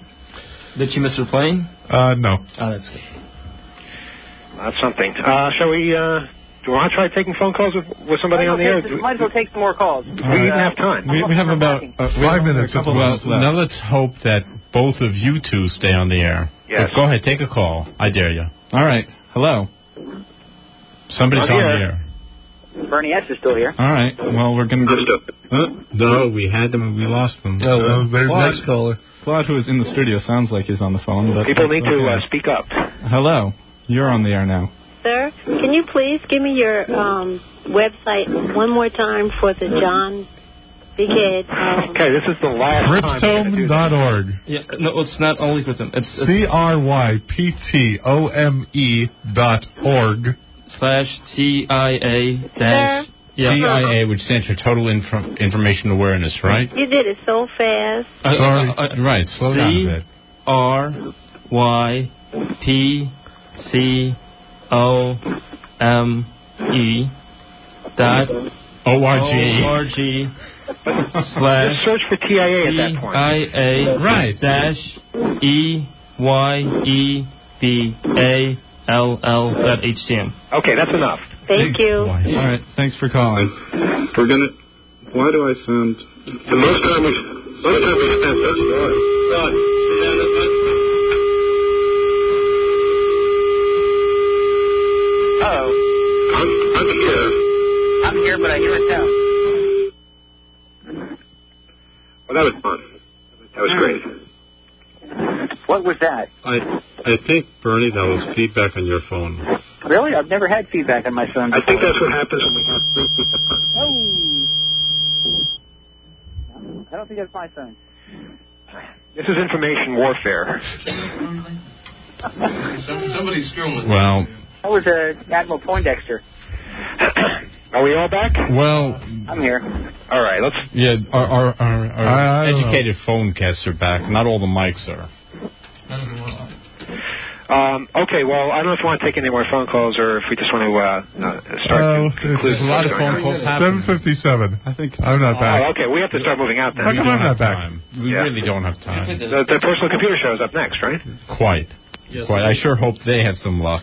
Did she miss her plane? Uh, no. Oh, that's good. That's something. Uh, shall we uh, Do you want to try taking phone calls with, with somebody on the air? Might as well take some more calls. We even have time. We, we have about uh, five minutes. A couple Well, minutes left. now let's hope that both of you two stay on the air. Yes. But go ahead, take a call. I dare you. All right. Hello. Somebody's I'm on here. the air. Bernie S. is still here. All right. Well, we're going to go. Huh? No, we had them and we lost them. Oh, well, Uh, there's Claude, next caller. Claude, who is in the studio, sounds like he's on the phone. But People need to okay. uh, speak up. Hello. You're on the air now. Sir, can you please give me your um, website one more time for the John Big Head? Um, Okay, this is the last time. Cryptome dot org. Yeah, no, it's not only for them. It's, it's C R Y P T O M E dot org. slash T I A dash. Yeah. T I A, which stands for Total Info- Information Awareness, right? you did it so fast. Uh, Sorry. uh, uh, Right, slow down C a bit. R Y P C O M E dot O R G. O R G slash Just search for T I A at that point. T I A Right. dash E Y E B A L L dot H C M. Okay, that's enough. Thank you. All right. Thanks for calling. We're gonna. Why do I sound? The most time we, most time we spent. That's right. Uh-oh. I'm, I'm here. I'm here, but I hear it down. Well, that was fun. That was great. What was that? I I think, Bernie, that was feedback on your phone. Really? I've never had feedback on my phone I before. think that's what happens when we have. I don't think that's my phone. This is information warfare. Somebody's screwing Well, That was uh, Admiral Poindexter. Are we all back? well, I'm here. All right, let's. yeah, our, our, our, our I- I don't educated phone casts are back. Not all the mics are. Um, okay, well, I don't know if you want to take any more phone calls or if we just want to uh, uh, start Oh, to conclude. it's a lot of phone calls happening. seven fifty-seven. I think I'm not back. Oh, okay, we have to start moving out then. How come I'm not back? Time. We Yeah. really don't have time. The, the personal computer show is up next, right? Quite. Quite. I sure hope they have some luck.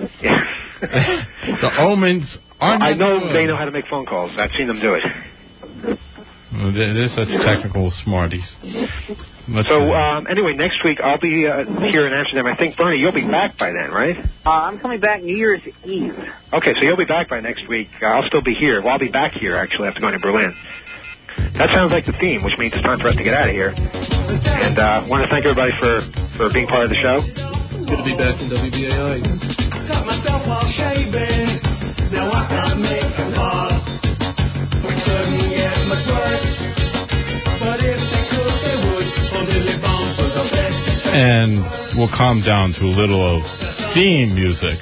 The omens are I not know good. they know how to make phone calls. I've seen them do it. Well, they're, they're such technical smarties. Let's So see. um, anyway, next week I'll be uh, here in Amsterdam. I think, Bernie, you'll be back by then, right? Uh, I'm coming back New Year's Eve. Okay, so you'll be back by next week. Uh, I'll still be here. Well, I'll be back here, actually, after going to Berlin. That sounds like the theme, which means it's time for us to get out of here. And I uh, want to thank everybody for, for being part of the show. Good to be back in W B A I. Got myself all shaven. Now I can't make a call. We couldn't get much worse. But if they could, they would. For the bombs for the best. And we'll calm down to a little of theme music.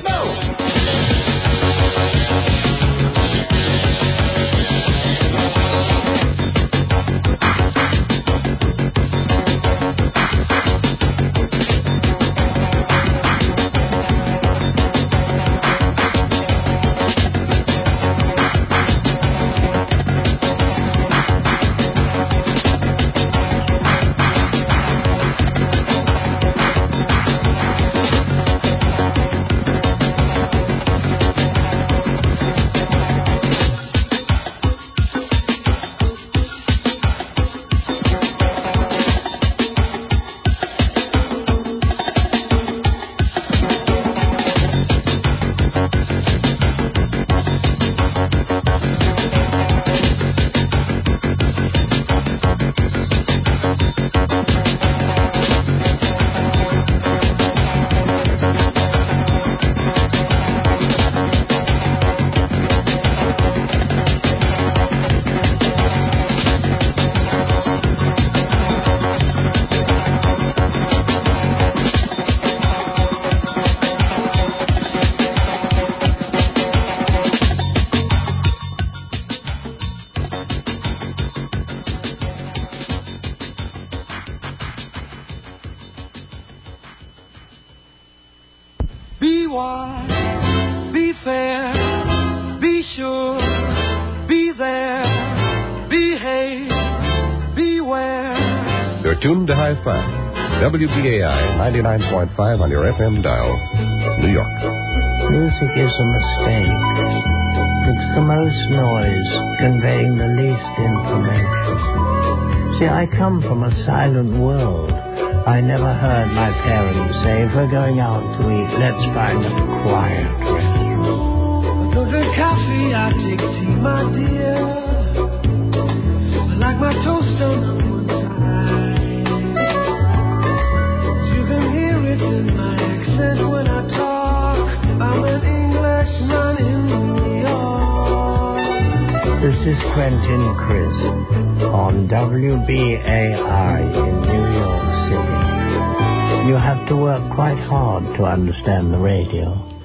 Be wise, be fair, be sure, be there, behave, beware. You're tuned to High Five, W B A I ninety-nine point five on your F M dial, New York. Music is a mistake. It's the most noise, conveying the least information. See, I come from a silent world. I never heard my parents say, if we're going out to eat, let's find a quiet restaurant. I don't drink coffee, I take tea, my dear. I like my toast on one side. You can hear it in my accent when I talk. I'm an Englishman in New York. This is Quentin Crisp on W B A I in New York City. You have to work quite hard to understand the radio.